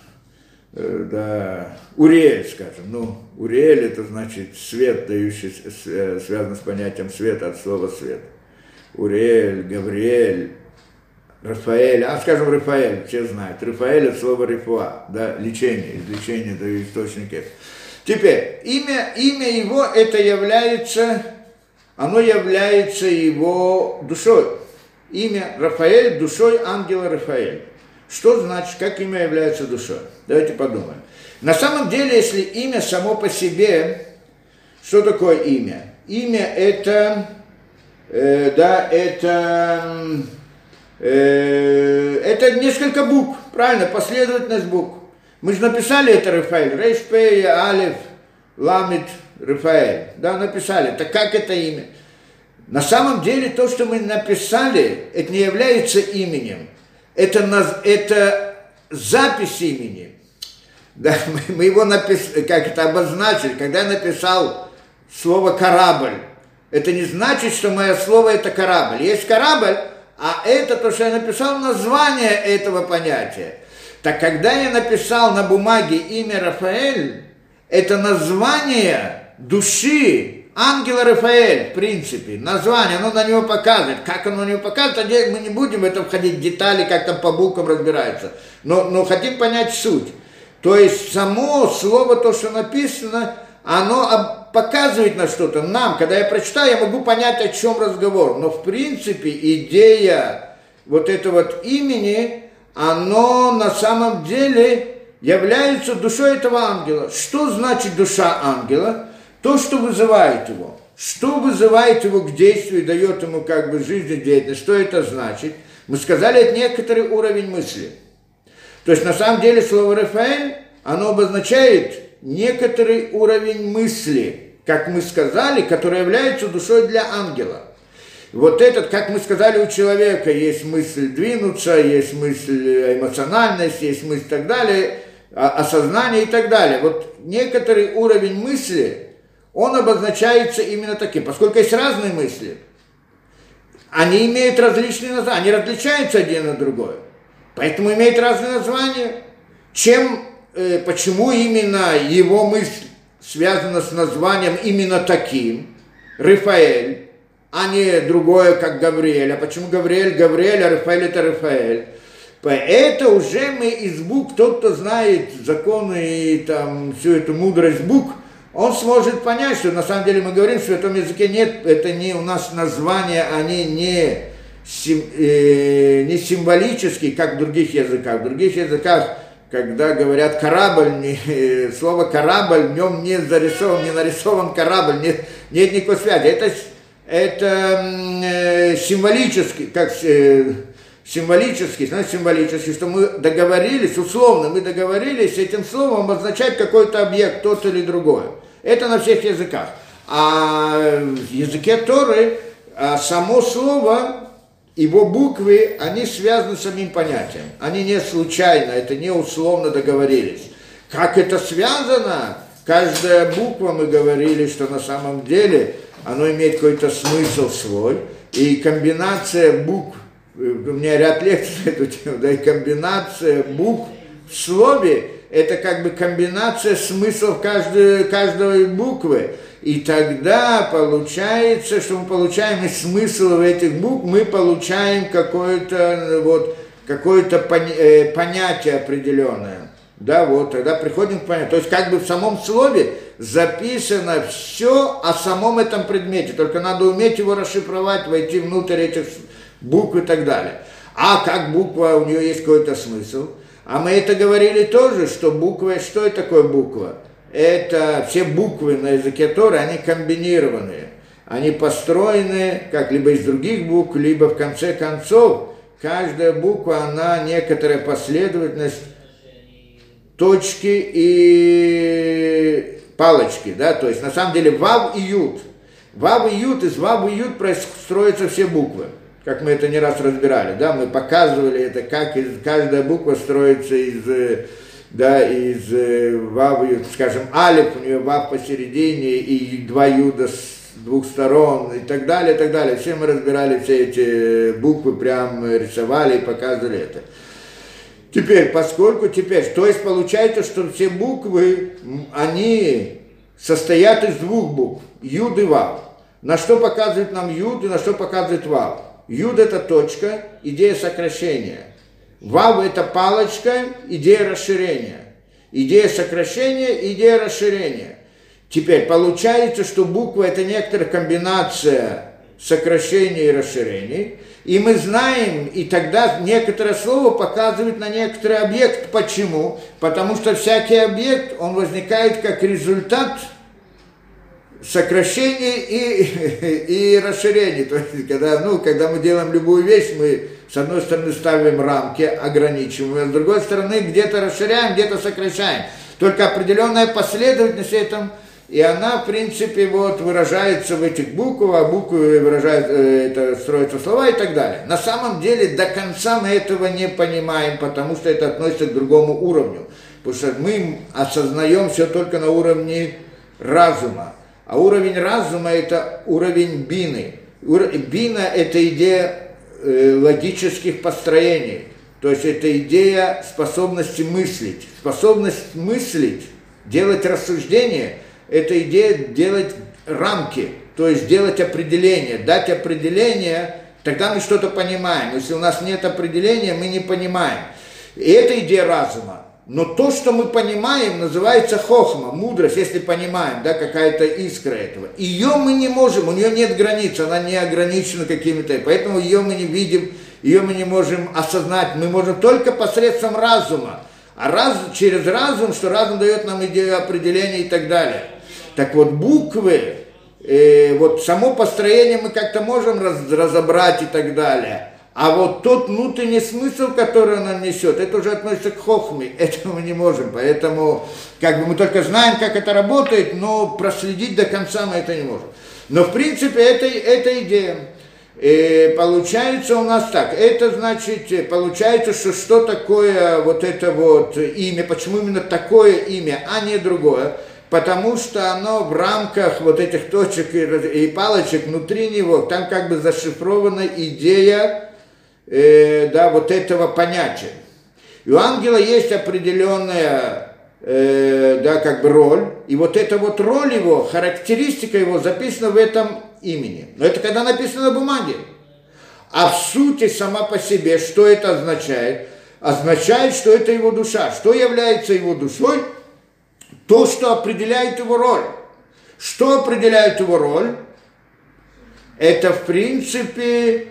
да, Уриэль, скажем, ну, Уриэль это значит свет, дающий, связано с понятием света от слова свет. Уриэль, Гавриэль, Рафаэль, скажем, Рафаэль, все знают, Рафаэль это слово рифуа, да, лечение, излечение, да, источник это. Теперь, имя его, это является, оно является его душой. Имя Рафаэль душой ангела Рафаэль. Что значит, как имя является душой? Давайте подумаем. На самом деле, если имя само по себе, что такое имя? Имя это, это несколько букв, правильно, последовательность букв. Мы же написали это Рафаэль, Рейш Пей, Алеф, Ламит, Рафаэль, да, написали. Так как это имя? На самом деле то, что мы написали, это не является именем. Это запись имени, да, мы его как это обозначили, когда я написал слово «корабль», это не значит, что мое слово это корабль. Есть корабль, а это то, что я написал, название этого понятия. Так когда я написал на бумаге имя Рафаэль, это название души ангела Рафаэль, в принципе. Название, оно на него показывает. Как оно на него показывает, мы не будем в это входить в детали, как там по буквам разбирается. Но хотим понять суть. То есть само слово, то, что написано, оно показывает на что-то. Нам, когда я прочитаю, я могу понять, о чем разговор. Но в принципе идея вот этого вот имени, оно на самом деле является душой этого ангела. Что значит душа ангела? То, что вызывает его. Что вызывает его к действию, дает ему как бы жизнедеятельность. Что это значит? Мы сказали, это некоторый уровень мысли. То есть на самом деле слово «Рафаэль», оно обозначает некоторый уровень мысли, как мы сказали, который является душой для ангела. Вот этот, как мы сказали, у человека есть мысль двинуться, есть мысль эмоциональность, есть мысль и так далее, осознание и так далее. Вот некоторый уровень мысли, он обозначается именно таким, поскольку есть разные мысли, они имеют различные названия, они различаются один от другой, поэтому имеют разные названия. Почему именно его мысль связана с названием именно таким, Рафаэль, а не другое, как Гавриэль. А почему Гавриэль, Гавриэль, а Рафаэль это Рафаэль? Это уже мы из букв, тот, кто знает законы и там всю эту мудрость букв, он сможет понять, что на самом деле мы говорим, что в этом языке нет, это не у нас названия, они не символические, как в других языках. В других языках, когда говорят корабль, слово корабль, в нем не нарисован корабль, нет никакой связи. Это символически, символически, что мы договорились, условно, мы договорились этим словом обозначать какой-то объект, тот или другой. Это на всех языках. А в языке Торы само слово, его буквы, они связаны с самим понятием. Они не случайно, это не условно договорились. Как это связано? Каждая буква, мы говорили, что на самом деле оно имеет какой-то смысл свой. И комбинация букв, у меня ряд лекций на эту тему, да, и комбинация букв в слове, это как бы комбинация смыслов каждой буквы. И тогда получается, что мы получаем из смысла этих букв, мы получаем какое-то понятие определенное. Да, вот, тогда приходим к понятию. То есть как бы в самом слове записано все о самом этом предмете, только надо уметь его расшифровать, войти внутрь этих букв и так далее. А как буква, у нее есть какой-то смысл. А мы это говорили тоже, что буква, что это такое буква? Это все буквы на языке Торы, они комбинированные. Они построены как либо из других букв, либо в конце концов каждая буква, она некоторая последовательность, точки и палочки, да, то есть на самом деле вав и ют. Вав и ют, из вав и ют строятся все буквы, как мы это не раз разбирали, да, мы показывали это, как каждая буква строится из вав и ют, скажем, алиф, у нее вав посередине и два юда с двух сторон и так далее, и так далее. Все мы разбирали все эти буквы, прям рисовали и показывали это. Теперь, то есть получается, что все буквы, они состоят из двух букв, юд и вав. На что показывает нам юд и на что показывает вав? Юд – это точка, идея сокращения. Вав – это палочка, идея расширения. Идея сокращения, идея расширения. Теперь получается, что буква – это некоторая комбинация сокращения и расширений. И мы знаем, и тогда некоторое слово показывает на некоторый объект. Почему? Потому что всякий объект, он возникает как результат сокращения и расширения. То есть, когда мы делаем любую вещь, мы с одной стороны ставим рамки, ограничиваем, а с другой стороны где-то расширяем, где-то сокращаем. Только определенная последовательность и она, в принципе, вот выражается в этих буквах, а буквы выражают, это строятся слова и так далее. На самом деле до конца мы этого не понимаем, потому что это относится к другому уровню. Потому что мы осознаем все только на уровне разума. А уровень разума – это уровень бины. Бина – это идея логических построений. То есть это идея способности мыслить. Способность мыслить, делать рассуждения – это идея делать рамки, то есть делать определение, дать определение, тогда мы что-то понимаем. Если у нас нет определения, мы не понимаем. И это идея разума. Но то, что мы понимаем, называется хохма, мудрость, если понимаем, да, какая-то искра этого. Ее мы не можем, у нее нет границ, она не ограничена какими-то, поэтому ее мы не видим, ее мы не можем осознать, мы можем только посредством разума. А через разум, что разум дает нам идею определения и так далее. Так вот, буквы, вот само построение мы как-то можем разобрать и так далее. А вот тот внутренний смысл, который она несет, это уже относится к хохме, этого мы не можем. Поэтому как бы мы только знаем, как это работает, но проследить до конца мы это не можем. Но в принципе это идея. Получается у нас так, это значит, получается, что такое вот это вот имя, почему именно такое имя, а не другое. Потому что оно в рамках вот этих точек и палочек внутри него, там как бы зашифрована идея, да, вот этого понятия. И у ангела есть определенная, да, как бы роль, и вот эта вот роль его, характеристика его записана в этом имени. Но это когда написано на бумаге. А в сути сама по себе, что это означает? Означает, что это его душа. Что является его душой? То, что определяет его роль. Что определяет его роль? Это, в принципе,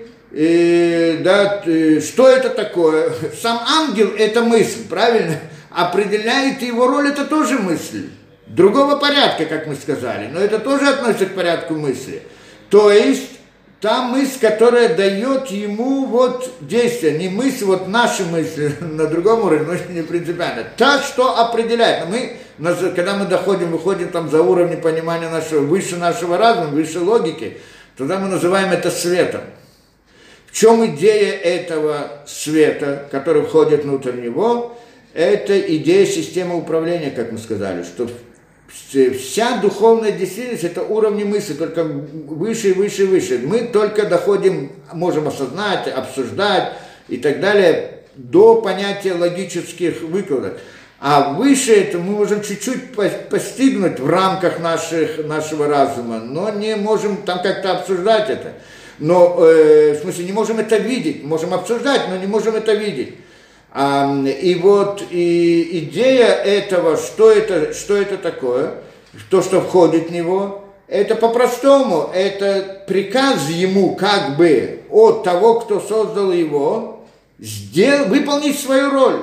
да, что это такое? Сам ангел – это мысль, правильно? Определяет его роль – это тоже мысль. Другого порядка, как мы сказали, но это тоже относится к порядку мысли. То есть, та мысль, которая дает ему вот действие, не мысль, вот наши мысли на другом уровне, но не принципиально. Та, что определяет. Мы, когда мы выходим там за уровень понимания нашего, выше нашего разума, выше логики, тогда мы называем это светом. В чем идея этого света, который входит внутрь него? Это идея системы управления, как мы сказали, что вся духовная действительность – это уровни мысли, только выше и выше и выше. Мы только доходим, можем осознать, обсуждать и так далее до понятия логических выкладок. А выше это мы можем чуть-чуть постигнуть в рамках нашего разума, но не можем там как-то обсуждать это. Но, в смысле, не можем это видеть, можем обсуждать, но не можем это видеть. И вот и идея этого, что это такое, то, что входит в него, это по-простому, это приказ ему как бы от того, кто создал его, выполнить свою роль.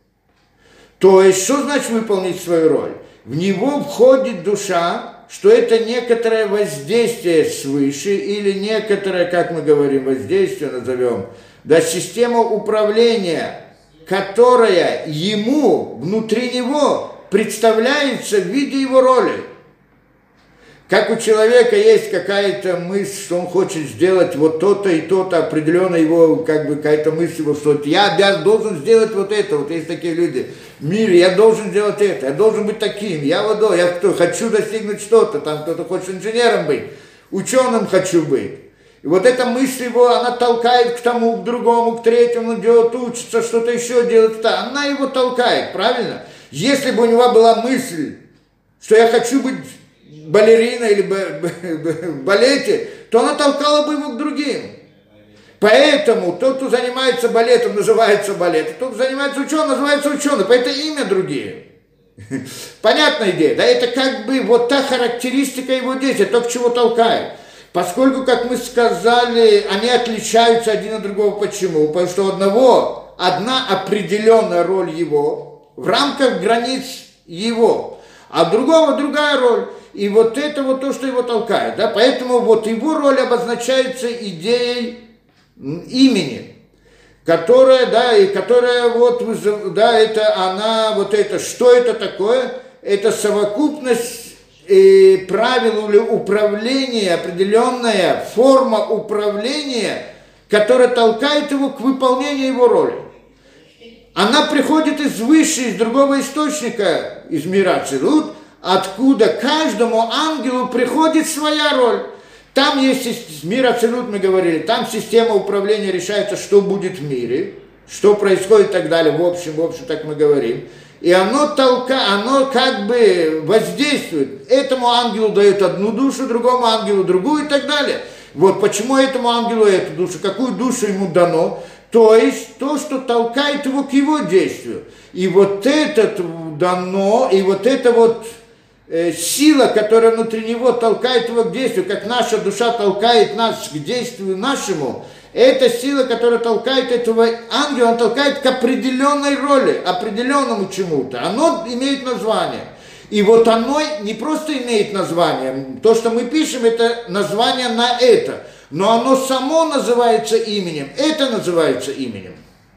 То есть, что значит выполнить свою роль? В него входит душа, что это некоторое воздействие свыше, или некоторое, как мы говорим, воздействие назовем, да, система управления, которая ему, внутри него, представляется в виде его роли. Как у человека есть какая-то мысль, что он хочет сделать вот то-то и то-то, определенно его, как бы, какая-то мысль его, что я должен сделать вот это, вот есть такие люди в мире, я должен делать это, я должен быть таким, я хочу достигнуть что-то, там кто-то хочет инженером быть, ученым хочу быть. И вот эта мысль его, она толкает к тому, к другому, к третьему, делать, учится, что-то еще делать, она его толкает, правильно? Если бы у него была мысль, что я хочу быть балериной или в балете, то она толкала бы его к другим. Поэтому тот, кто занимается балетом, называется балет, тот, кто занимается ученым, называется ученый, поэтому имя другие. Понятная идея, да? Это как бы вот та характеристика его действия, то, к чему толкает. Поскольку, как мы сказали, они отличаются один от другого. Почему? Потому что у одного одна определенная роль его в рамках границ его, а у другого другая роль. И вот это вот то, что его толкает. Да? Поэтому вот его роль обозначается идеей имени, которая, да, и которая вот, да, это она, вот это, что это такое? Это совокупность правило или управления, определенная форма управления, которая толкает его к выполнению его роли. Она приходит из выше, из другого источника, из мира Ацилут, откуда каждому ангелу приходит своя роль. Там есть мир Ацилут, мы говорили, там система управления решается, что будет в мире, что происходит и так далее, в общем, так мы говорим. И оно как бы воздействует. Этому ангелу дает одну душу, другому ангелу другую и так далее. Вот почему этому ангелу эту душу, какую душу ему дано, то есть то, что толкает его к его действию. И вот это дано, и вот эта вот сила, которая внутри него толкает его к действию, как наша душа толкает нас к действию нашему, эта сила, которая толкает этого ангела, он толкает к определенной роли, определенному чему-то. Оно имеет название. И вот оно не просто имеет название, то, что мы пишем, это название на это, но оно само называется именем, это называется именем.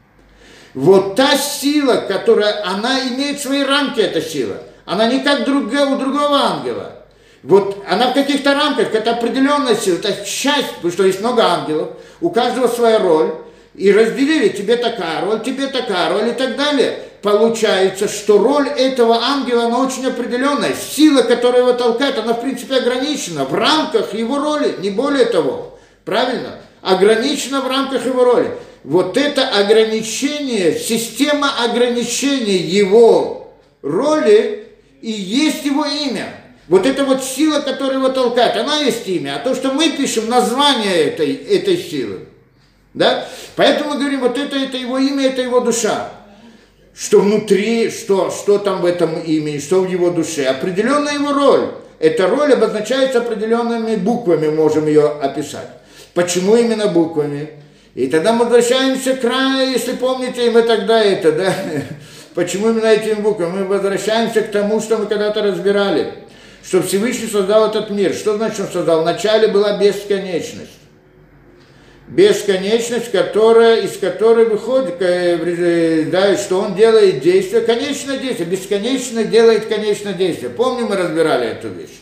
Вот та сила, которая, она имеет свои рамки, эта сила, она не как у другого ангела. Вот она в каких-то рамках, это определенная сила, это часть, потому что есть много ангелов, у каждого своя роль, и разделили, тебе такая роль и так далее. Получается, что роль этого ангела, она очень определенная. Сила, которая его толкает, она в принципе ограничена в рамках его роли, не более того. Правильно? Ограничена в рамках его роли. Вот это ограничение, система ограничения его роли и есть его имя. Вот эта вот сила, которая его толкает, она есть имя. А то, что мы пишем, название этой силы. Да? Поэтому мы говорим, вот это его имя, это его душа. Что внутри, что там в этом имени, что в его душе. Определенная его роль. Эта роль обозначается определенными буквами, можем ее описать. Почему именно буквами? И тогда мы возвращаемся к краю, если помните, и мы тогда да? Почему именно этими буквами? Мы возвращаемся к тому, что мы когда-то разбирали. Что Всевышний создал этот мир. Что значит он создал? Вначале была бесконечность. Бесконечность, из которой выходит, да, что он делает действие, конечное действие, бесконечно делает конечное действие. Помним, мы разбирали эту вещь,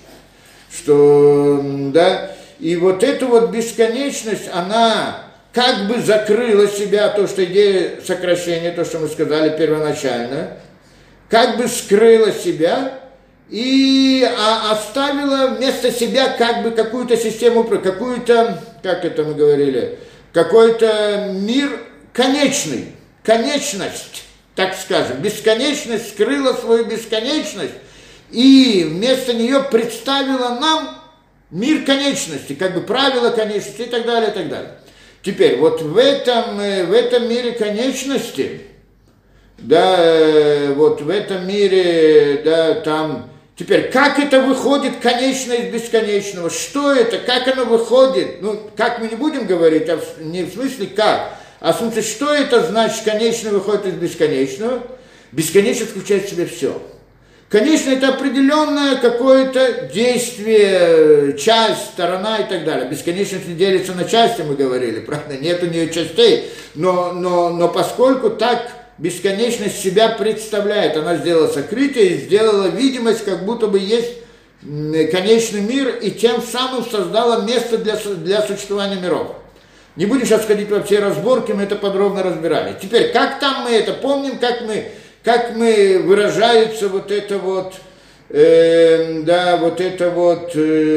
что, да, и вот эту вот бесконечность, она как бы закрыла себя, то, что идея сокращения, то, что мы сказали первоначально, как бы скрыла себя и оставила вместо себя как бы какую-то систему, какую-то, как это мы говорили, какой-то мир конечный, конечность, так скажем, бесконечность скрыла свою бесконечность и вместо нее представила нам мир конечности, как бы правила конечности и так далее, и так далее. Теперь, вот в этом мире конечности, да, вот в этом мире, да, там, теперь, как это выходит конечное из бесконечного? Что это? Как оно выходит? Ну, как мы не будем говорить, не в смысле как, а в смысле, что это значит, конечное выходит из бесконечного? Бесконечность включает в себя все. Конечно, это определенное какое-то действие, часть, сторона и так далее. Бесконечность не делится на части, мы говорили, правда? Нет у нее частей, но поскольку так бесконечность себя представляет, она сделала сокрытие и сделала видимость, как будто бы есть конечный мир, и тем самым создала место для существования миров. Не будем сейчас ходить во все разборки, мы это подробно разбирали. Теперь, как там мы это помним, как мы выражается вот это вот, да, вот это вот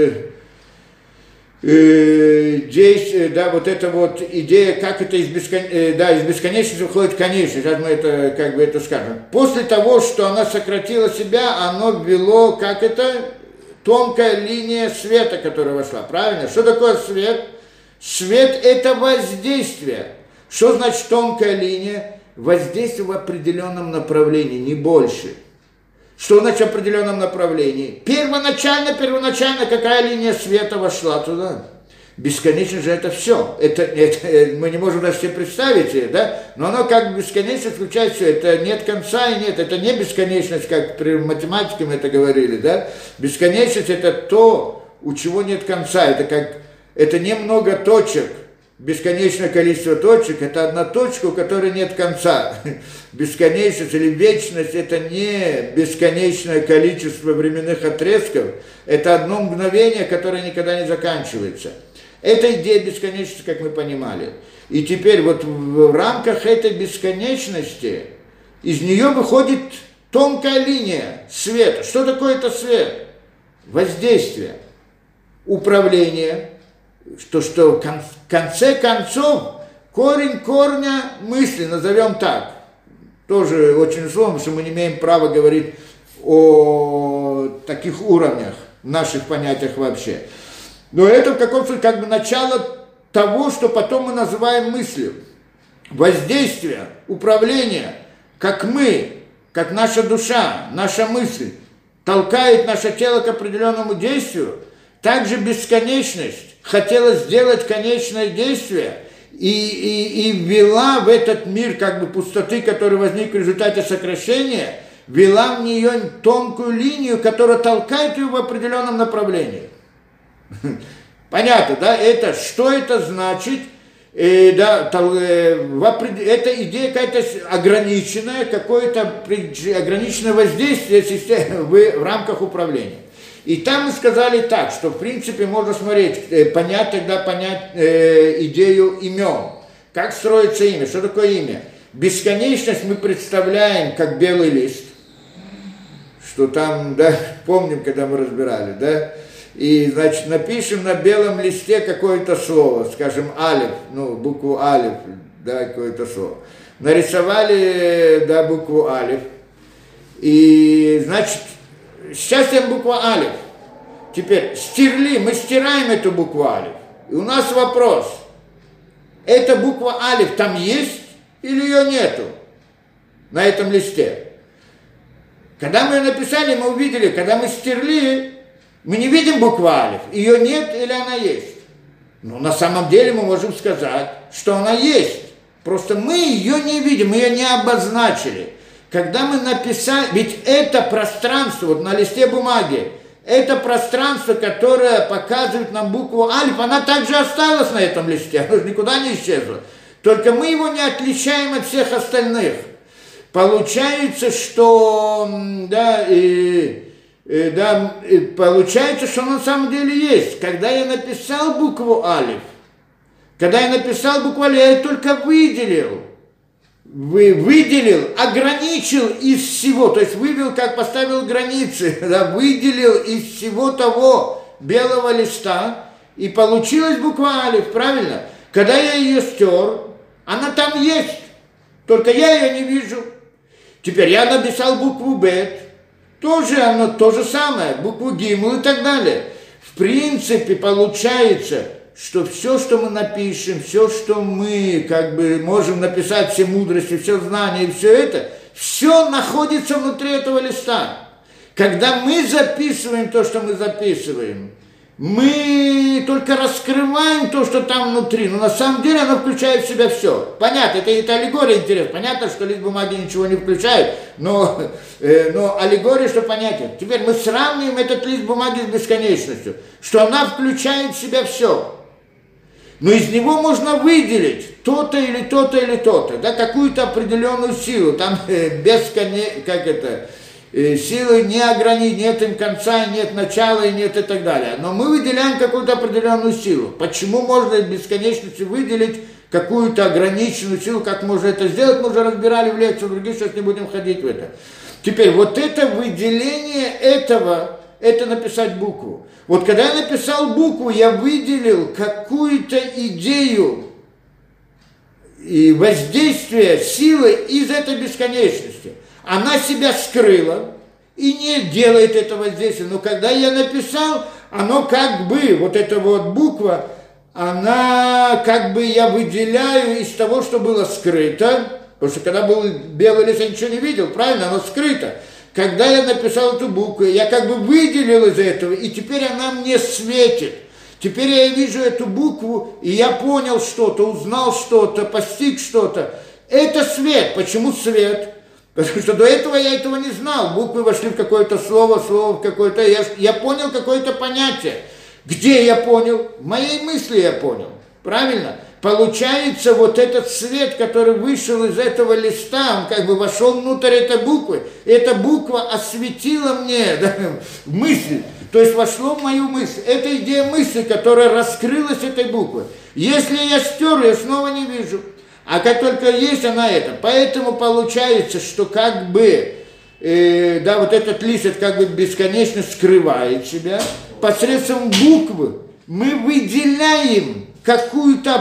действие, да, вот эта вот идея, как это из бесконечности выходит в конечность, сейчас мы это, как бы это скажем. После того, что она сократила себя, оно ввело, как это, тонкая линия света, которая вошла, правильно? Что такое свет? Свет – это воздействие. Что значит тонкая линия? Воздействие в определенном направлении, не больше. Что значит в определенном направлении? Первоначально, какая линия света вошла туда? Бесконечно же это все. Это мы не можем даже себе представить, да? Но оно как бесконечно включает все. Это нет конца и нет. Это не бесконечность, как при математике мы это говорили, да? Бесконечность – это то, у чего нет конца. Это немного точек, бесконечное количество точек – это одна точка, у которой нет конца. Бесконечность или вечность – это не бесконечное количество временных отрезков, это одно мгновение, которое никогда не заканчивается. Это идея бесконечности, как мы понимали. И теперь вот в рамках этой бесконечности из нее выходит тонкая линия света. Что такое это свет? Воздействие, управление, что в конце концов корень корня мысли, назовем так. Тоже очень сложно, что мы не имеем права говорить о таких уровнях, в наших понятиях вообще. Но это в каком-то смысле как бы начало того, что потом мы называем мыслью. Воздействие, управление, как мы, как наша душа, наша мысль толкает наше тело к определенному действию, также бесконечность хотела сделать конечное действие и ввела в этот мир как бы пустоты, который возник в результате сокращения, ввела в нее тонкую линию, которая толкает ее в определенном направлении. Понятно, да? Что это значит? Это идея какая-то ограниченная, какое-то ограниченное воздействие в рамках управления. И там мы сказали так, что в принципе можно смотреть, понять идею имен. Как строится имя? Что такое имя? Бесконечность мы представляем как белый лист, что там, да, помним, когда мы разбирали, да? И, значит, напишем на белом листе какое-то слово, скажем, алиф, букву алиф, да, какое-то слово. Нарисовали, да, букву алиф. И, значит, сейчас я буква алиф. Теперь мы стираем эту букву алиф. И у нас вопрос, эта буква алиф там есть или ее нету на этом листе? Когда мы ее написали, мы увидели, когда мы стерли, мы не видим букву алиф, ее нет или она есть. Но на самом деле мы можем сказать, что она есть. Просто мы ее не видим, мы ее не обозначили. Когда мы написали, ведь это пространство, вот на листе бумаги, это пространство, которое показывает нам букву алиф, она также осталась на этом листе, она же никуда не исчезла. Только мы его не отличаем от всех остальных. Получается, что, получается, что на самом деле есть. Когда я написал букву алиф, я ее только выделил, ограничил из всего, то есть вывел, как поставил границы, да, выделил из всего того белого листа, и получилась буква алиф, правильно? Когда я ее стер, она там есть, только я ее не вижу. Теперь я написал букву бет, тоже оно то же самое, букву гимл и так далее. В принципе, получается, что все, что мы напишем, все, что мы как бы можем написать, все мудрости, все знания и все это, все находится внутри этого листа. Когда мы записываем то, что мы записываем, мы только раскрываем то, что там внутри, но на самом деле оно включает в себя все. Понятно, это аллегория интересна. Понятно, что лист бумаги ничего не включает, но аллегория, что понятно. Теперь мы сравниваем этот лист бумаги с бесконечностью, что она включает в себя все. Но из него можно выделить то-то или то-то или то-то, да, какую-то определенную силу, там силы не ограничены, нет им конца, нет начала и нет и так далее. Но мы выделяем какую-то определенную силу. Почему можно из бесконечности выделить какую-то ограниченную силу, как можно это сделать, мы уже разбирали в лекции, других сейчас не будем ходить в это. Теперь вот это выделение этого, это написать букву. Вот когда я написал букву, я выделил какую-то идею и воздействие силы из этой бесконечности. Она себя скрыла и не делает этого воздействия. Но когда я написал, оно как бы, вот эта вот буква, она как бы я выделяю из того, что было скрыто. Потому что когда был белый лист, я ничего не видел, правильно, оно скрыто. Когда я написал эту букву, я как бы выделил из этого, и теперь она мне светит. Теперь я вижу эту букву, и я понял что-то, узнал что-то, постиг что-то. Это свет. Почему свет? Потому что до этого я этого не знал. Буквы вошли в какое-то слово в какое-то... Я понял какое-то понятие. Где я понял? В моей мысли я понял. Правильно? получается вот этот свет, который вышел из этого листа, он как бы вошел внутрь этой буквы, эта буква осветила мне, да, мысль, то есть вошло в мою мысль. Это идея мысли, которая раскрылась этой буквой. Если я стер, я снова не вижу. А как только есть она это. Поэтому получается, что как бы, да, вот этот лист, это как бы бесконечно скрывает себя. Посредством буквы мы выделяем какую-то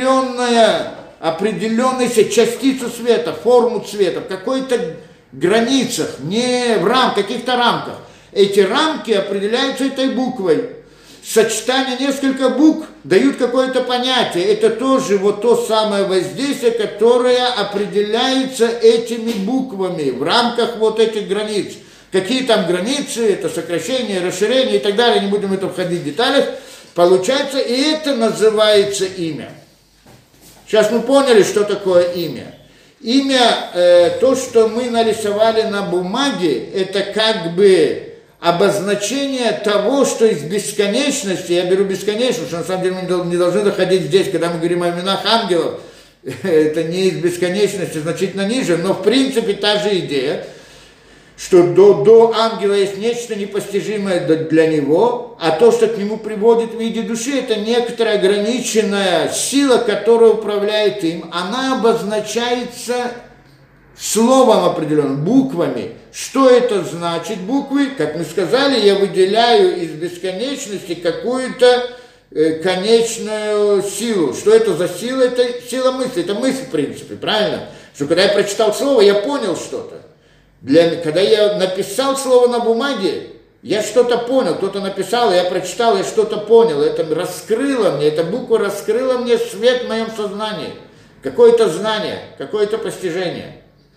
определенную частицу света, форму цвета, в какой-то границах, не в каких-то рамках. Эти рамки определяются этой буквой. Сочетание нескольких букв дают какое-то понятие. Это тоже вот то самое воздействие, которое определяется этими буквами в рамках вот этих границ. Какие там границы, это сокращение, расширение и так далее, не будем в это входить в деталях. Получается, и это называется имя. Сейчас мы поняли, что такое имя. Имя, то, что мы нарисовали на бумаге, это как бы обозначение того, что из бесконечности, я беру бесконечность, что на самом деле мы не должны доходить здесь, когда мы говорим о именах ангелов, это не из бесконечности, значительно ниже, но в принципе та же идея, что до ангела есть нечто непостижимое для него, а то, что к нему приводит в виде души, это некоторая ограниченная сила, которая управляет им, она обозначается словом определенным, буквами. Что это значит буквы? Как мы сказали, я выделяю из бесконечности какую-то конечную силу. Что это за сила? Это сила мысли, это мысль в принципе, правильно? Что когда я прочитал слово, я понял что-то. Когда я написал слово на бумаге, я что-то понял, кто-то написал, я прочитал, я что-то понял, это раскрыло мне, эта буква раскрыла мне свет в моем сознании, какое-то знание, какое-то постижение.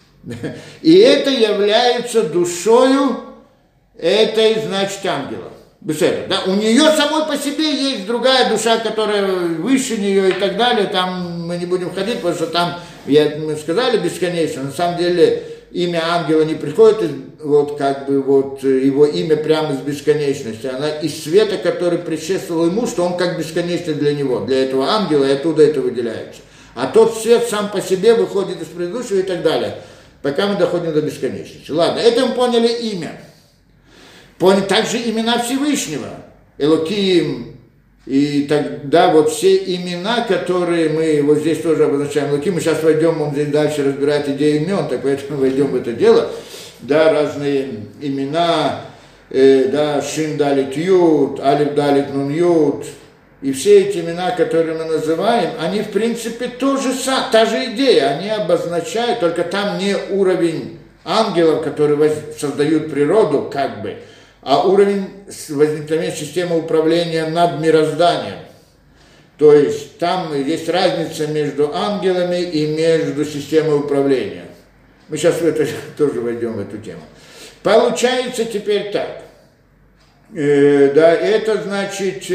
И это является душою этой, значит, ангела. Да? У нее самой по себе есть другая душа, которая выше нее и так далее, там мы не будем ходить, потому что там, мы сказали бесконечно, на самом деле имя ангела не приходит, вот как бы вот его имя прямо из бесконечности, она из света, который предшествовал ему, что он как бесконечный для него, для этого ангела, и оттуда это выделяется. А тот свет сам по себе выходит из предыдущего и так далее, пока мы доходим до бесконечности. Ладно, это мы поняли имя. Поняли также имена Всевышнего, Элоким, и тогда вот все имена, которые мы вот здесь тоже обозначаем, Элоким, мы сейчас войдем, он здесь дальше разбирает идеи имен, так поэтому войдем в это дело, да, разные имена, да, Шин Далит Ют, Алиф Далит Нун Ют, и все эти имена, которые мы называем, они в принципе тоже та же идея, они обозначают, только там не уровень ангелов, которые создают природу, как бы, а уровень возникновения системы управления над мирозданием. То есть там есть разница между ангелами и между системой управления. Мы сейчас в это тоже войдем в эту тему. Получается теперь так. Да, это значит,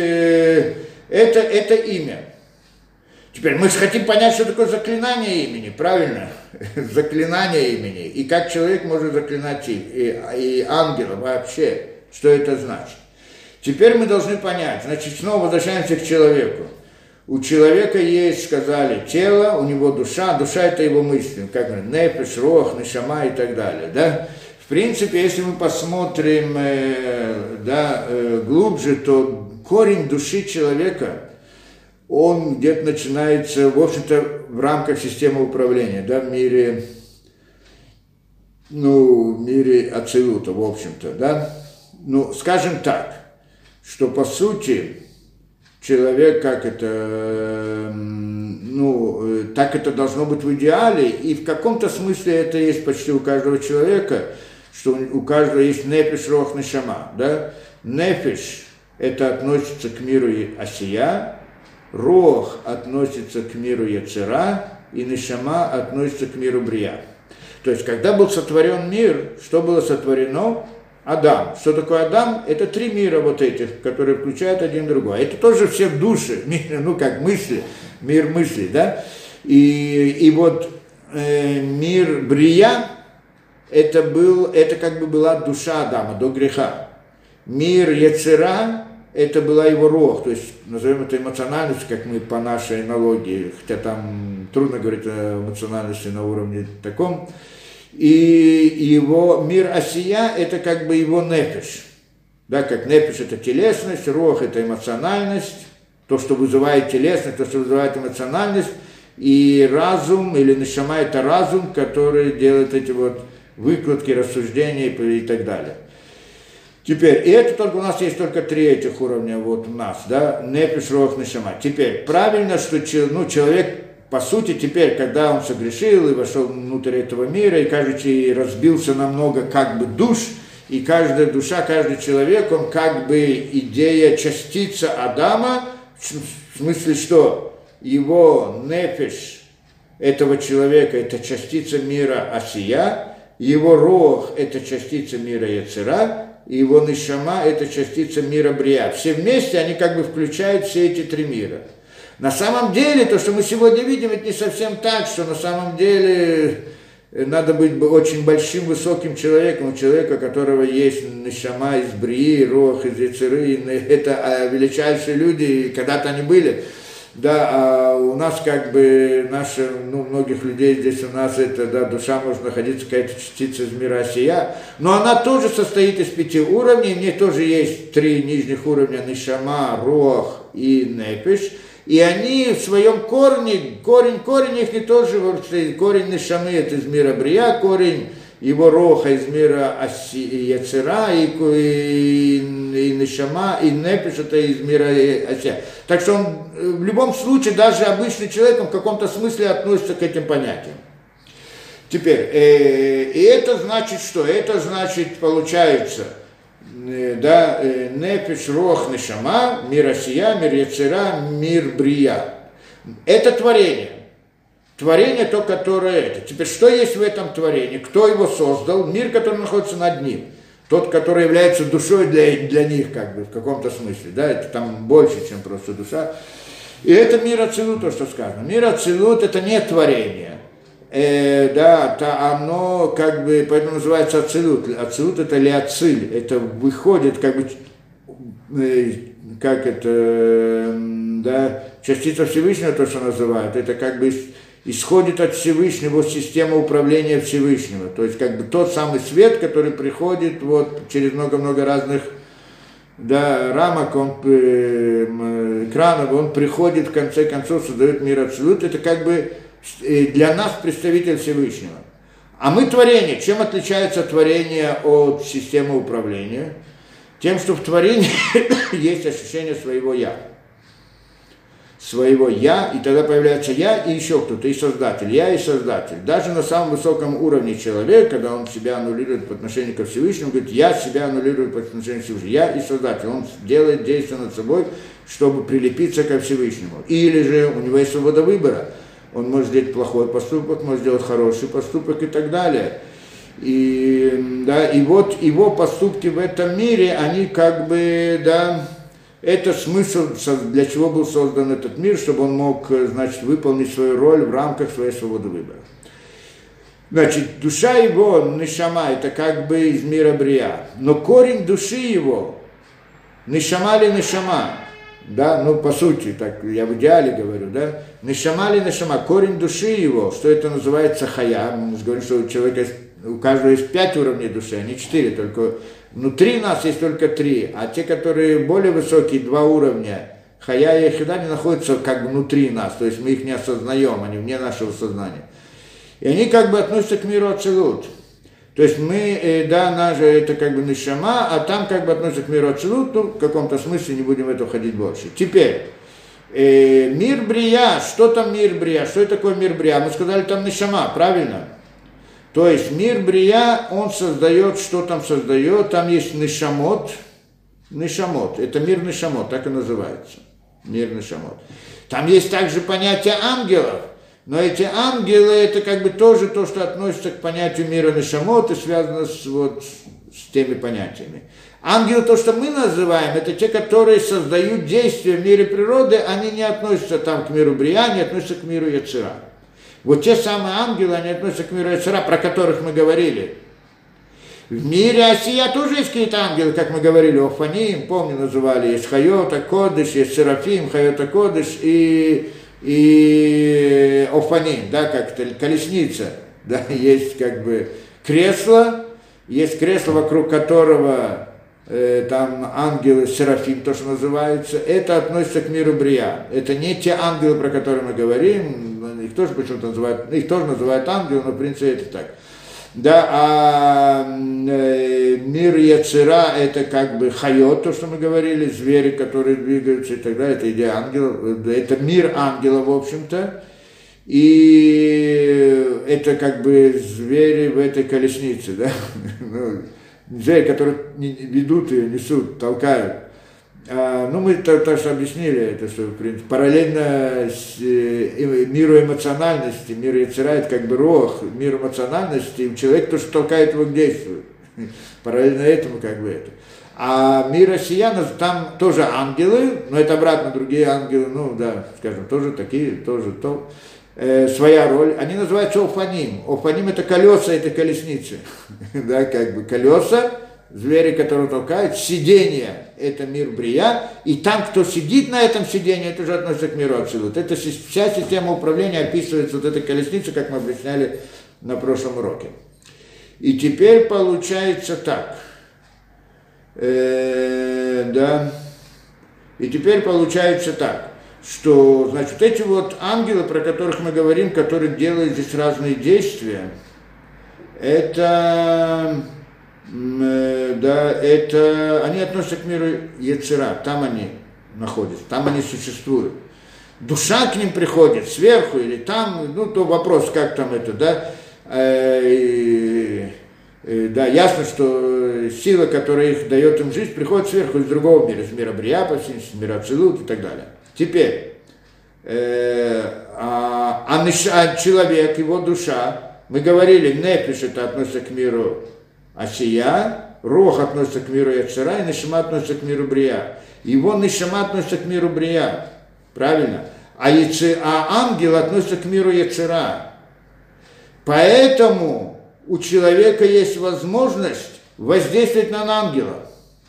это имя. Теперь мы же хотим понять, что такое заклинание имени, правильно? Заклинание имени. И как человек может заклинать и ангела вообще. Что это значит? Теперь мы должны понять, значит, снова возвращаемся к человеку. У человека есть, сказали, тело, у него душа, душа это его мысли, как нефеш, рох, нешама и так далее, да? В принципе, если мы посмотрим, глубже, то корень души человека, он где-то начинается, в общем-то, в рамках системы управления, да, в мире Ацилута, в общем-то, да? Ну, скажем так, что по сути человек, так это должно быть в идеале, и в каком-то смысле это есть почти у каждого человека, что у каждого есть нефеш, рох, нешама, да? Нефеш – это относится к миру Асия, рох относится к миру Яцера, и нешама относится к миру Брия. То есть, когда был сотворен мир, что было сотворено? Адам. Что такое Адам? Это три мира вот этих, которые включают один другой. Это тоже все в душе, как мысли, мир мыслей, да? И вот мир Брия, это как бы была душа Адама до греха. Мир Яцера, это была его рох, то есть назовем это эмоциональность, как мы по нашей аналогии, хотя там трудно говорить о эмоциональности на уровне таком. И его мир осия это как бы его нефеш. Да, как нефеш это телесность, рох это эмоциональность, то, что вызывает телесность, то, что вызывает эмоциональность, и разум или нешама это разум, который делает эти вот выкладки, рассуждения и так далее. Теперь, и это только у нас есть только 3 этих уровня вот у нас, да, нефеш, рох, нешама. Теперь, правильно, что человек, по сути, теперь, когда он согрешил и вошел внутрь этого мира, и, кажется, разбился на много как бы душ, и каждая душа, каждый человек, он как бы идея частица Адама, в смысле, что его нефеш этого человека, это частица мира Асия, его рох, это частица мира Яцера, и его нешама – это частица мира Брия. Все вместе они как бы включают все эти 3 мира. На самом деле, то, что мы сегодня видим, это не совсем так, что на самом деле надо быть очень большим, высоким человеком, у человека, у которого есть нешама из Брии, рох из Яцеры, это величайшие люди, когда-то они были. Да, а у нас как бы наши, многих людей здесь у нас это, да, душа может находиться какая-то частица из мира Осия, но она тоже состоит из 5 уровней, в ней тоже есть 3 нижних уровня, нешама, рох и нефеш, и они в своем корень их не тоже, корень нешамы это из мира Брия, корень его роха из мира Яцера, и нешама, и нефеш это из мира Осия. Так что он в любом случае, даже обычный человек, он в каком-то смысле относится к этим понятиям. Теперь, и это значит что? Это значит, получается, да, нефеш, рох, нешама, мир Осия, мир Яцера, мир Брия. Это творение. Творение то, которое это. Теперь, что есть в этом творении? Кто его создал? Мир, который находится над ним. Тот, который является душой для них, как бы, в каком-то смысле. Да? Это там больше, чем просто душа. И это мир Ацилут, то, что сказано. Мир Ацилут – это не творение. Да, оно как бы, поэтому называется Ацилут. Ацилут – это леациль. Это выходит, как бы, как это, да, частица Всевышнего, то, что называют. Это как бы исходит от Всевышнего, система управления Всевышнего. То есть как бы тот самый свет, который приходит вот через много-много разных, да, рамок, экранов, он приходит в конце концов, создает мир Ацилут. Это как бы для нас представитель Всевышнего. А мы творение. Чем отличается творение от системы управления? Тем, что в творении есть ощущение своего «я». Своего «я», и тогда появляется «я» и еще кто-то, и Создатель, «я» и Создатель. Даже на самом высоком уровне человек, когда он себя аннулирует по отношению ко Всевышнему, говорит, «я» себя аннулирую по отношению к Всевышнему, «я» и Создатель. Он делает действие над собой, чтобы прилепиться ко Всевышнему. Или же у него есть свобода выбора. Он может сделать плохой поступок, может сделать хороший поступок и так далее. И, да, и вот его поступки в этом мире, они как бы, да, это смысл, для чего был создан этот мир, чтобы он мог, значит, выполнить свою роль в рамках своей свободы выбора. Значит, душа его, нешама, это как бы из мира Брия, но корень души его, нешама ли нешама, да, ну по сути, так я в идеале говорю, да, нешама ли нешама, корень души его, что это называется хая, мы говорим, что у человека есть, у каждого есть 5 уровней души, а не 4, только внутри нас есть только 3, а те, которые более высокие, 2 уровня, хая и хида, они находятся как бы внутри нас, то есть мы их не осознаем, они вне нашего сознания. И они как бы относятся к миру Ацилут. То есть мы, да, наша это как бы нешама, а там как бы относятся к миру Ацилут, ну, в каком-то смысле не будем в это входить больше. Теперь, мир Брия, что там мир Брия, что это такое мир Брия? Мы сказали, там нешама, правильно? То есть мир Брия, он создает, что там создает, там есть нешамот, это мир нешамот, так и называется, мир нешамот. Там есть также понятие ангелов, но эти ангелы, это как бы тоже то, что относится к понятию мира нешамот и связано с теми понятиями. Ангелы, то, что мы называем, это те, которые создают действия в мире природы, они не относятся там к миру Брия, не относятся к миру Яцера. Вот те самые ангелы, они относятся к миру Яцера, про которых мы говорили. В мире Осия тоже есть какие-то ангелы, как мы говорили, Офаним, помню, называли, есть Хайота Кодыш, есть Серафим, Хайота Кодыш и Офаним, да, как колесница, да, есть как бы кресло, вокруг которого там ангелы Серафим, то, что называется, это относится к миру Брия. Это не те ангелы, про которые мы говорим, их тоже почему-то называют ангелы, но в принципе это так. Да, а мир Яцера это как бы хайот, то, что мы говорили, звери, которые двигаются и так далее, это идея ангелов, это мир ангелов, в общем-то, и это как бы звери в этой колеснице, да, звери, которые ведут ее, несут, толкают. Мы так что объяснили это, что в принципе, параллельно с миру эмоциональности, мир Яцера, это как бы рох, мир эмоциональности, и человек тоже толкает его к действию. Параллельно этому как бы это. А мир Осия, там тоже ангелы, но это обратно другие ангелы, скажем, тоже такие, тоже то. Своя роль, они называются Офаним. Офаним это колеса этой колесницы. Да, как бы колеса, звери, которые толкают, сиденье – это мир Брия, и там, кто сидит на этом сиденье, это уже относится к миру Ацилут. Это вся система управления описывается вот этой колесницей, как мы объясняли на прошлом уроке. И теперь получается так. Что, значит, вот эти вот ангелы, про которых мы говорим, которые делают здесь разные действия, это они относятся к миру Яцера, там они находятся, там они существуют. Душа к ним приходит сверху или там, то вопрос, как там это, да, ясно, что сила, которая их дает им жизнь, приходит сверху из другого мира, из мира Брия, из мира Ацилут и так далее. Теперь, человек, его душа, мы говорили, Нефиш это относится к миру Осия, Рох относится к миру Яцера, и Нешама относится к миру Брия. Его Нешама относится к миру Брия, правильно? А ангел относится к миру Яцера. Поэтому у человека есть возможность воздействовать на ангела.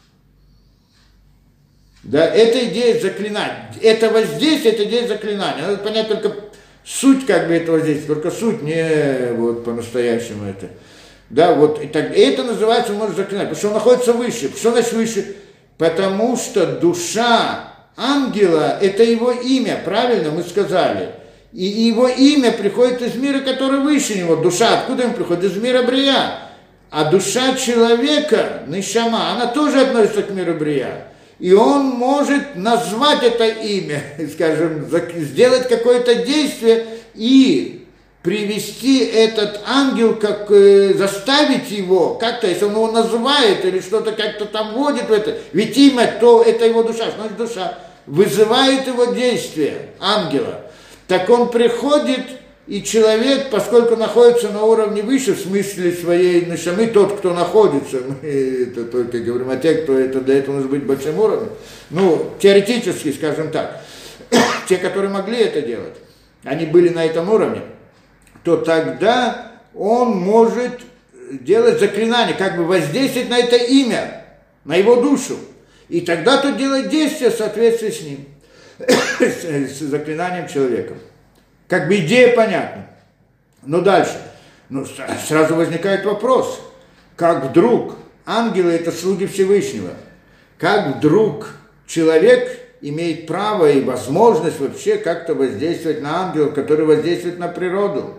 Да, это идея заклинания. Это воздействие, это идея заклинания. Надо понять только суть как бы этого воздействия, только суть, не вот по-настоящему это. Да, вот, и это называется, может, заклинание, потому что он находится выше. Что значит выше? Потому что душа ангела – это его имя, правильно мы сказали. И его имя приходит из мира, который выше него. Душа, откуда он приходит? Из мира Брия. А душа человека, Нешама, она тоже относится к миру Брия. И он может назвать это имя, скажем, сделать какое-то действие и привести этот ангел, как заставить его, как-то, если он его называет или что-то как-то там вводит в это, ведь имя, то это его душа, значит душа, вызывает его действие, ангела. Так он приходит, и человек, поскольку находится на уровне выше, в смысле своей нешамы, тот, кто находится, мы это только говорим о тех, кто это для этого может быть большим уровнем, теоретически, скажем так, те, которые могли это делать, они были на этом уровне, то тогда он может делать заклинание, как бы воздействовать на это имя, на его душу, и тогда тот делает действие в соответствии с ним, с заклинанием человека. Как бы идея понятна. Но дальше. Сразу возникает вопрос. Как вдруг ангелы – это слуги Всевышнего? Как вдруг человек имеет право и возможность вообще как-то воздействовать на ангелов, которые воздействуют на природу?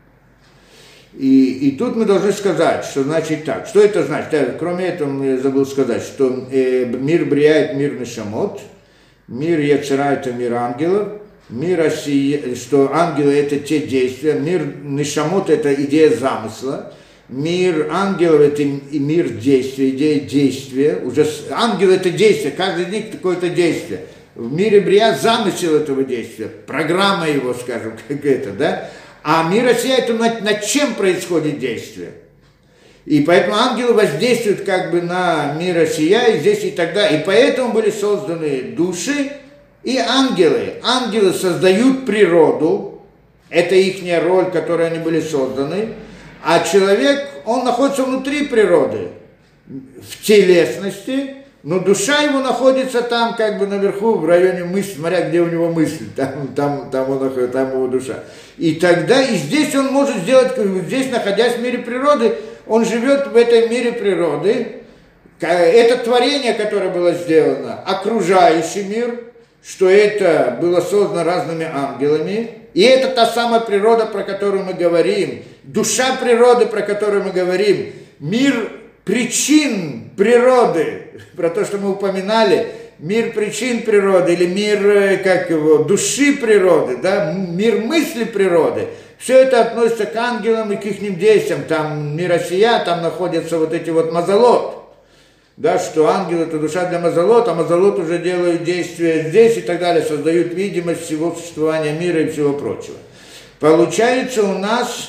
И тут мы должны сказать, что значит так. Что это значит? Кроме этого, я забыл сказать, что мир Брия – это мир Нешамот, мир Яцера – это мир ангелов, мир Осия, что ангелы – это те действия, мир Нешамот – это идея замысла, мир ангелов – это мир действия, идея действия. Уже ангел – это действие, каждый день какое-то действие. В мире Брия замысел этого действия, программа его, скажем, как это, да? А мир Осия – это над чем происходит действие. И поэтому ангелы воздействуют как бы на мир Осия и здесь и тогда. И поэтому были созданы души и ангелы. Ангелы создают природу, это их роль, которой они были созданы. А человек, он находится внутри природы, в телесности, но душа его находится там, как бы наверху, в районе мысли, смотря где у него мысль, там его душа. И тогда, и здесь он может сделать, здесь, находясь в мире природы, он живет в этом мире природы. Это творение, которое было сделано, окружающий мир, что это было создано разными ангелами, и это та самая природа, про которую мы говорим, душа природы, про которую мы говорим, мир причин природы, про то, что мы упоминали, мир причин природы, или мир, как его, души природы, да, мир мысли природы, все это относится к ангелам и к их действиям, там мир Осия, там находятся вот эти вот мазалот, да, что ангел это душа для мазалот, а мазалот уже делают действия здесь и так далее, создают видимость всего существования мира и всего прочего. Получается у нас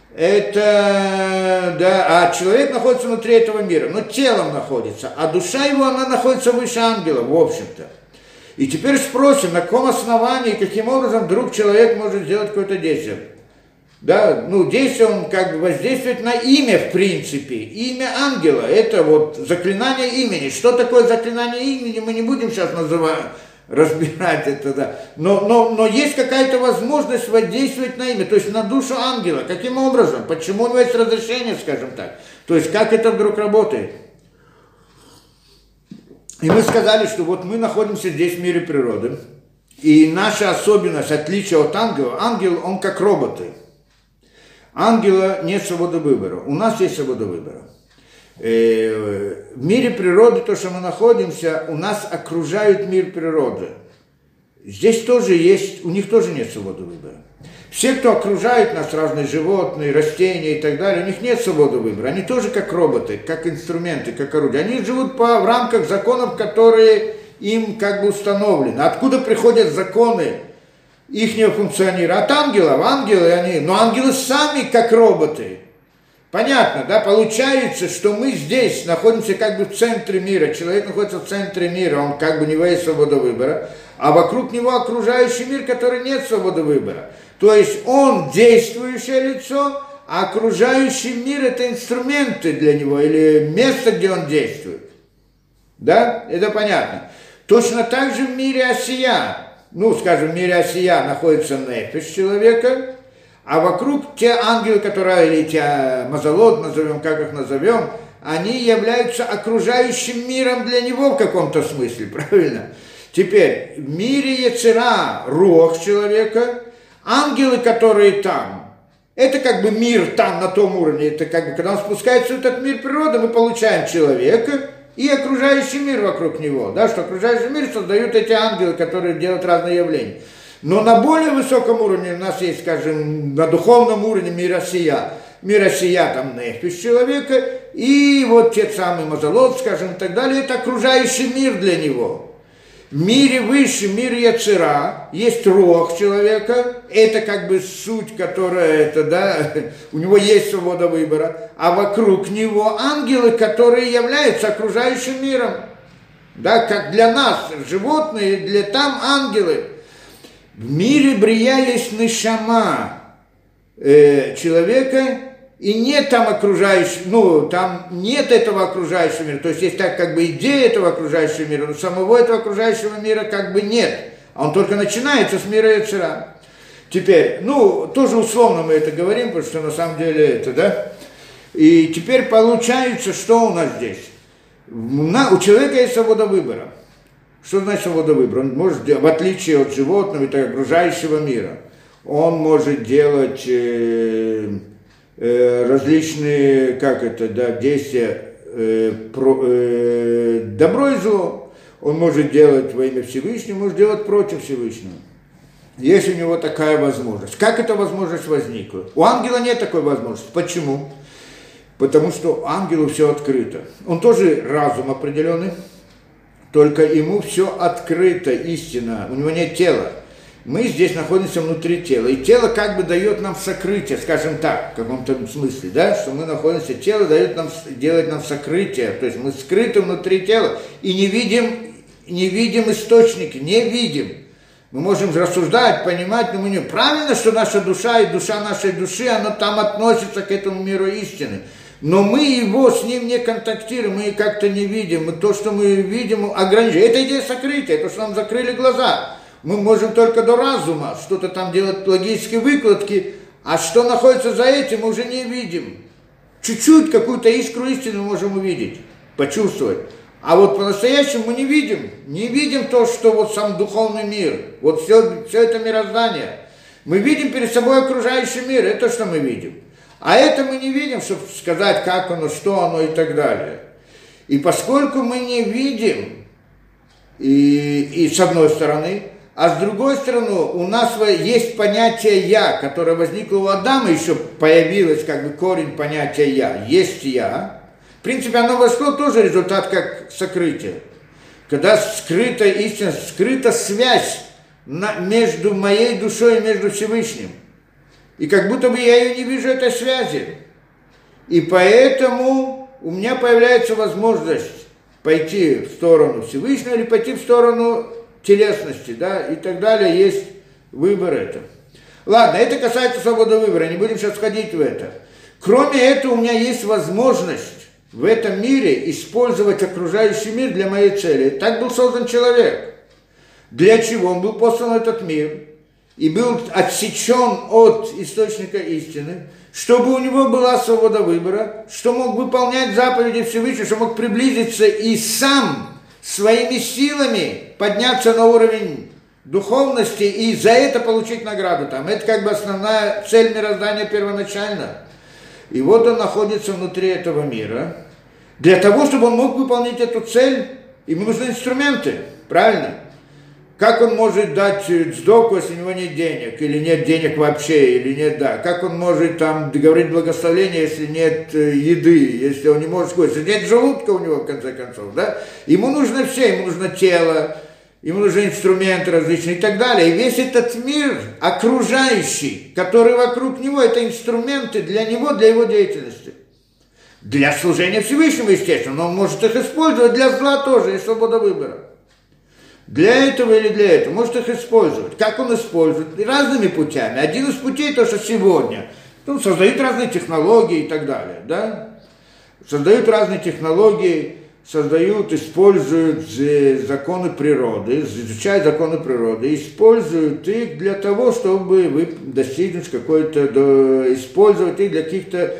это, да, а человек находится внутри этого мира, но телом находится, а душа его, она находится выше ангела, в общем-то. И теперь спросим, на каком основании, каким образом вдруг человек может сделать какое-то действие. Да, ну, действие, он как бы воздействует на имя, в принципе. Имя ангела, это вот заклинание имени. Что такое заклинание имени, мы не будем сейчас разбирать это, да. Но есть какая-то возможность воздействовать на имя, то есть на душу ангела. Каким образом? Почему у него есть разрешение, скажем так? То есть как это вдруг работает? И мы сказали, что вот мы находимся здесь в мире природы, и наша особенность, отличие от ангела, ангел, он как роботы. Ангела нет свободы выбора, у нас есть свобода выбора. В мире природы, то, что мы находимся, у нас окружает мир природы. Здесь тоже есть, у них тоже нет свободы выбора. Все, кто окружает нас, разные животные, растения и так далее, у них нет свободы выбора. Они тоже как роботы, как инструменты, как орудия. Они живут в рамках законов, которые им как бы установлены. Откуда приходят законы ихнего функционирования? От ангелов. Ангелы они, но ангелы сами как роботы. Понятно, да? Получается, что мы здесь находимся как бы в центре мира. Человек находится в центре мира, он как бы у него есть свобода выбора. А вокруг него окружающий мир, который нет свободы выбора. То есть он действующее лицо, а окружающий мир это инструменты для него или место, где он действует. Да? Это понятно. Точно так же в мире Осия. Ну, скажем, в мире Осия находится нефиш человека, а вокруг те ангелы, которые, или те мазалот, назовем, как их назовем, они являются окружающим миром для него в каком-то смысле, правильно? Теперь, в мире Йецера, руах человека, ангелы, которые там, это как бы мир там, на том уровне, это как бы, когда он спускается в этот мир природы, мы получаем человека и окружающий мир вокруг него, да, что окружающий мир создают эти ангелы, которые делают разные явления. Но на более высоком уровне у нас есть, скажем, на духовном уровне мир Осия. Мир Осия, там, нефиш человека, и вот те самые мазалот, скажем, и так далее, это окружающий мир для него. В мире выше, мир Йецера, есть руах человека, это как бы суть, которая, это, да, у него есть свобода выбора, а вокруг него ангелы, которые являются окружающим миром. Да, как для нас животные, для там ангелы. В мире брия есть нешама человека, и нет там окружающего, ну, там нет этого окружающего мира, то есть есть так как бы идея этого окружающего мира, но самого этого окружающего мира как бы нет, а он только начинается с мира Йецера. Теперь, ну, тоже условно мы это говорим, потому что на самом деле это, да, и теперь получается, что у нас здесь? У человека есть свобода выбора. Что значит свобода выбора? Он может, в отличие от животного и окружающего мира, он может делать различные, как это, да, действия, добро и зло. Он может делать во имя Всевышнего, может делать против Всевышнего. Есть у него такая возможность. Как эта возможность возникла? У ангела нет такой возможности. Почему? Потому что ангелу все открыто. Он тоже разум определенный, только ему все открыто, истина. У него нет тела. Мы здесь находимся внутри тела. И тело как бы дает нам сокрытие, скажем так, в каком-то смысле, да, что мы находимся, тело дает нам, делает нам сокрытие. То есть мы скрыты внутри тела и не видим источники, не видим. Мы можем рассуждать, понимать, но мы не... Правильно, что наша душа и душа нашей души, она там относится к этому миру истины. но мы его с ним не контактируем, мы как-то не видим, то, что мы видим, ограничено. Это идея сокрытия, то, что нам закрыли глаза. Мы можем только до разума что-то там делать, логические выкладки, а что находится за этим, мы уже не видим. Чуть-чуть какую-то искру истины мы можем увидеть, почувствовать. А вот по-настоящему мы не видим то, что вот сам духовный мир, вот все это мироздание. Мы видим перед собой окружающий мир, это что мы видим. А это мы не видим, чтобы сказать, как оно, что оно и так далее. И поскольку мы не видим, и с одной стороны, а с другой стороны, у нас есть понятие «я», которое возникло у Адама, еще появилось как бы корень понятия «я», есть «я». В принципе, оно вошло тоже результат как сокрытие. Когда скрыта истина, скрыта связь между моей душой и между Всевышним. И как будто бы я ее не вижу, этой связи. И поэтому у меня появляется возможность пойти в сторону Всевышнего или пойти в сторону телесности, да, и так далее. Есть выбор это. Ладно, это касается свободы выбора, не будем сейчас входить в это. Кроме этого, у меня есть возможность в этом мире использовать окружающий мир для моей цели. Так был создан человек. Для чего? Он был послан в этот мир и был отсечен от источника истины, чтобы у него была свобода выбора, что мог выполнять заповеди Всевышнего, что мог приблизиться и сам своими силами подняться на уровень духовности и за это получить награду там. Это как бы основная цель мироздания первоначально. И вот он находится внутри этого мира. Для того, чтобы он мог выполнить эту цель, ему нужны инструменты, правильно? Как он может дать сдоку, если у него нет денег, или нет денег вообще, или нет, да. Как он может там говорить благословение, если нет еды, если он не может кушать, если нет желудка у него, в конце концов, да. Ему нужно все, ему нужно тело, ему нужны инструменты различные и так далее. И весь этот мир окружающий, который вокруг него, это инструменты для него, для его деятельности. Для служения Всевышнему, естественно, но он может их использовать для зла тоже, есть свобода выбора. Для этого или для этого, может их использовать. Как он использует? Разными путями. Один из путей, то, что сегодня, он создает разные технологии и так далее, да? Создают разные технологии, используют законы природы, изучают законы природы, используют их для того, чтобы вы достигнуть использовать их для каких-то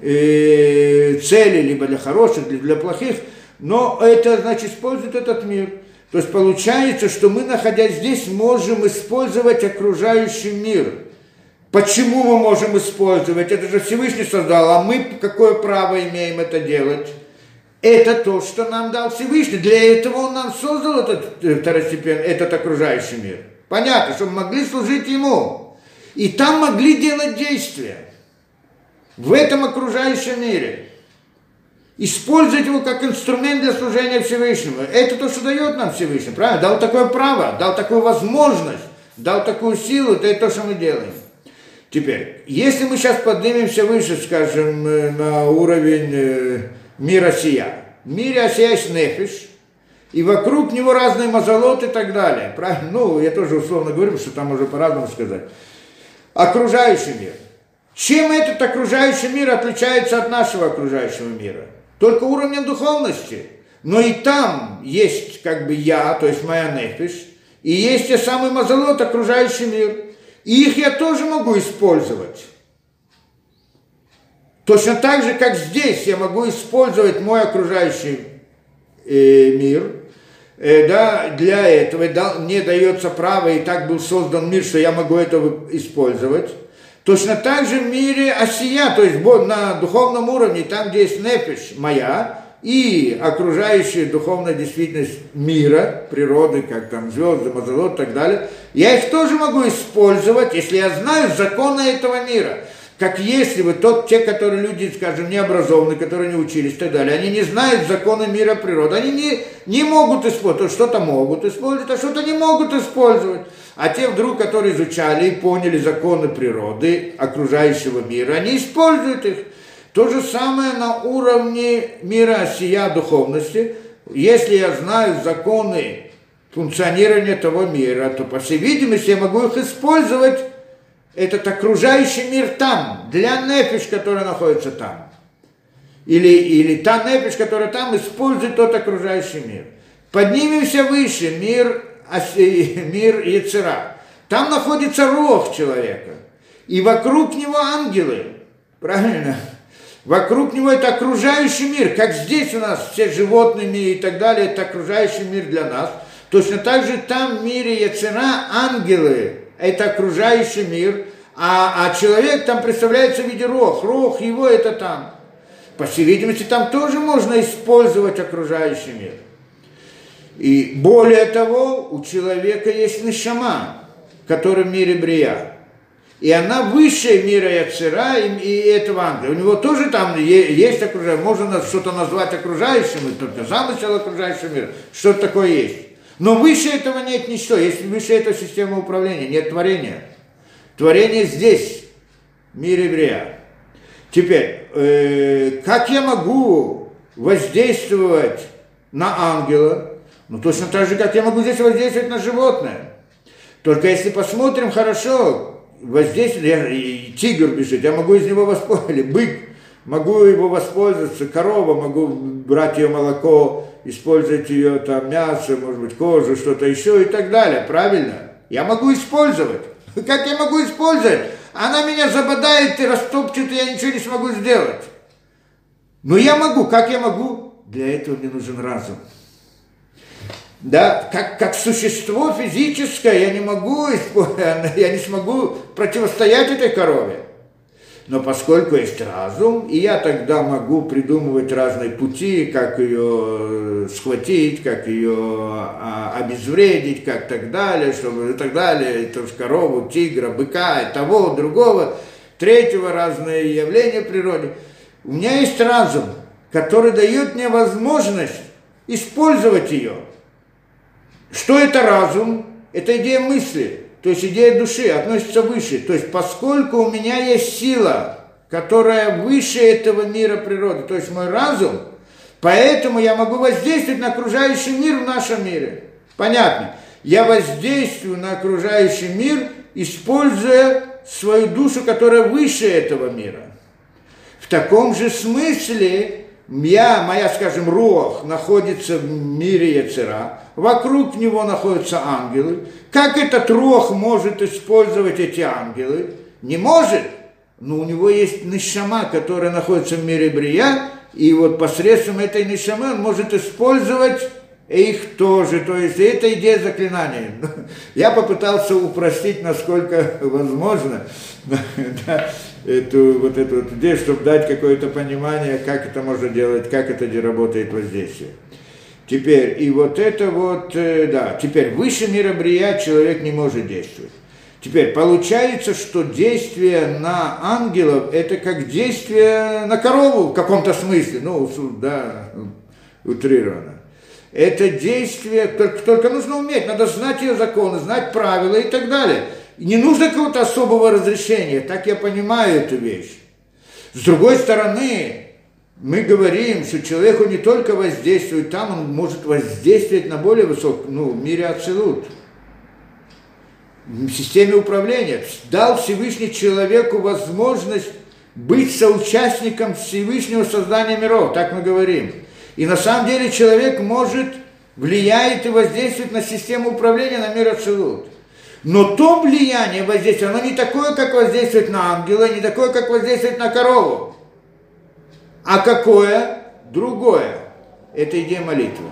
целей, либо для хороших, либо для плохих, но это значит используют этот мир. То есть получается, что мы, находясь здесь, можем использовать окружающий мир. Почему мы можем использовать? Это же Всевышний создал, а мы какое право имеем это делать? Это то, что нам дал Всевышний. Для этого он нам создал этот окружающий мир. Понятно, чтобы мы могли служить ему. И там могли делать действия. В этом окружающем мире. Использовать его как инструмент для служения Всевышнему. Это то, что дает нам Всевышний, правильно? Дал такое право, дал такую возможность, дал такую силу, это то, что мы делаем. Теперь, если мы сейчас поднимемся выше, скажем, на уровень мира сия. В мире сия есть нефиш, и вокруг него разные мазалот и так далее. Правильно? Ну, я тоже условно говорю, что там уже по-разному сказать. Окружающий мир. Чем этот окружающий мир отличается от нашего окружающего мира? Только уровнем духовности. Но и там есть как бы я, то есть моя нефиш, и есть те самые мазалот, окружающий мир. И их я тоже могу использовать. Точно так же, как здесь я могу использовать мой окружающий мир. Да, для этого мне дается право, и так был создан мир, что я могу это использовать. Точно так же в мире осия, то есть на духовном уровне, там, где есть нефиш моя, и окружающая духовная действительность мира, природы, как там звезды, мазалот и так далее, я их тоже могу использовать, если я знаю законы этого мира. Как если бы те, которые люди, скажем, не образованы, которые не учились и так далее, они не знают законы мира природы, они не могут использовать, что-то могут использовать, а что-то не могут использовать. А те вдруг, которые изучали и поняли законы природы, окружающего мира, они используют их. То же самое на уровне мира осия духовности. Если я знаю законы функционирования того мира, то, по всей видимости, я могу их использовать, этот окружающий мир там, для нефиш, который находится там. или та нефиш, которая там, использует тот окружающий мир. Поднимемся выше, мир Йецера. Там находится рух человека. И вокруг него ангелы. Правильно? Вокруг него это окружающий мир. Как здесь у нас все животные и так далее, это окружающий мир для нас. Точно так же там в мире Йецера ангелы. Это окружающий мир. А человек там представляется в виде рух. Рух его это там. По всей видимости, там тоже можно использовать окружающий мир. И более того, у человека есть нешама, который в мире Брия. И она выше мира Яцера и этого ангела. У него тоже там есть окружающий, можно что-то назвать окружающим, только замысел окружающего мира, что-то такое есть. Но выше этого нет ничего, если выше этого системы управления, нет творения. Творение здесь, в мире Брия. Теперь, как я могу воздействовать на ангела? Ну, точно так же, как я могу здесь воздействовать на животное. Только если посмотрим хорошо, воздействие, тигр бежит, я могу из него воспользоваться, или бык, могу его воспользоваться, корова, могу брать ее молоко, использовать ее там мясо, может быть, кожу, что-то еще и так далее, правильно? Я могу использовать. Как я могу использовать? Она меня забодает и растопчет, и я ничего не смогу сделать. Но я могу. Как я могу? Для этого мне нужен разум. Да, как существо физическое я не смогу противостоять этой корове. Но поскольку есть разум, и я тогда могу придумывать разные пути, как ее схватить, как ее обезвредить, как так далее, чтобы и так далее, то есть корову, тигра, быка, и того, другого, третьего, разные явления в природе. У меня есть разум, который дает мне возможность использовать ее. Что это разум? Это идея мысли. То есть идея души относится выше. То есть поскольку у меня есть сила, которая выше этого мира природы, то есть мой разум, поэтому я могу воздействовать на окружающий мир в нашем мире. Понятно? Я воздействую на окружающий мир, используя свою душу, которая выше этого мира. В таком же смысле моя, скажем, руах находится в мире Йецера, вокруг него находятся ангелы. Как этот руах может использовать эти ангелы? Не может, но у него есть нешама, которая находится в мире Брия, и вот посредством этой нешамы он может использовать их тоже. То есть это идея заклинания. Я попытался упростить, насколько возможно, эту идею, чтобы дать какое-то понимание, как это можно делать, как это работает воздействие. Теперь, и вот это вот, да, теперь выше мира Брия человек не может действовать. Теперь, получается, что действие на ангелов, это как действие на корову в каком-то смысле, ну, да, утрированно. Это действие, только нужно уметь, надо знать ее законы, знать правила и так далее. И не нужно какого-то особого разрешения, так я понимаю эту вещь. С другой стороны, мы говорим, что человеку не только воздействует там, он может воздействовать на более высоком, в мире Ацилут, в системе управления. Дал Всевышний человеку возможность быть соучастником Всевышнего создания миров, так мы говорим. И на самом деле человек влияет и воздействует на систему управления, на мир Ацилут. Но то влияние, воздействие, оно не такое, как воздействует на ангела, не такое, как воздействует на корову. А какое? Другое. Это идея молитвы.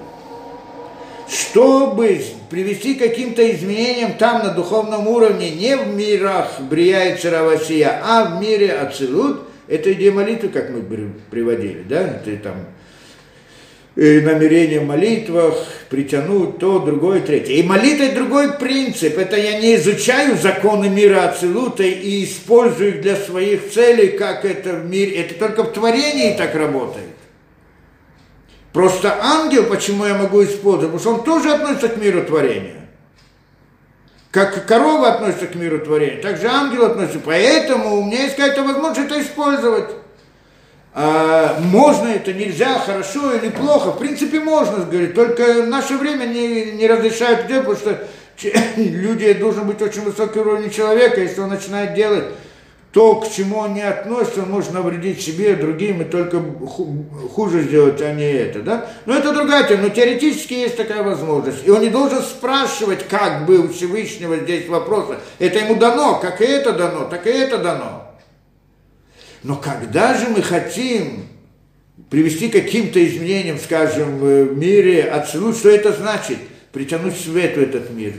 Чтобы привести к каким-то изменениям там на духовном уровне, не в мирах Брия и Царавасия, а в мире Ацилут, это идея молитвы, как мы приводили, да? Это там намерение в молитвах, притянуть то, другое, третье. И молитва – это другой принцип. Это я не изучаю законы мира Ацилута и использую их для своих целей, как это в мире. Это только в творении так работает. Просто ангел, почему я могу использовать? Потому что он тоже относится к миру творения. Как корова относится к миру творения, так же ангел относится. Поэтому у меня есть какая-то возможность это использовать. Можно это, нельзя, хорошо или плохо, в принципе можно, говорить, только в наше время не разрешают делать, потому что люди должен быть очень высокий уровень человека, если он начинает делать то, к чему он не относится, он может навредить себе, другим, и только хуже сделать, а не это, да? Но это другая тема, но теоретически есть такая возможность. И он не должен спрашивать, как бы у Всевышнего здесь вопросы. Это ему дано, как и это дано, так и это дано. Но когда же мы хотим привести к каким-то изменениям, скажем, в мире Ацилут, что это значит? Притянуть свет в этот мир,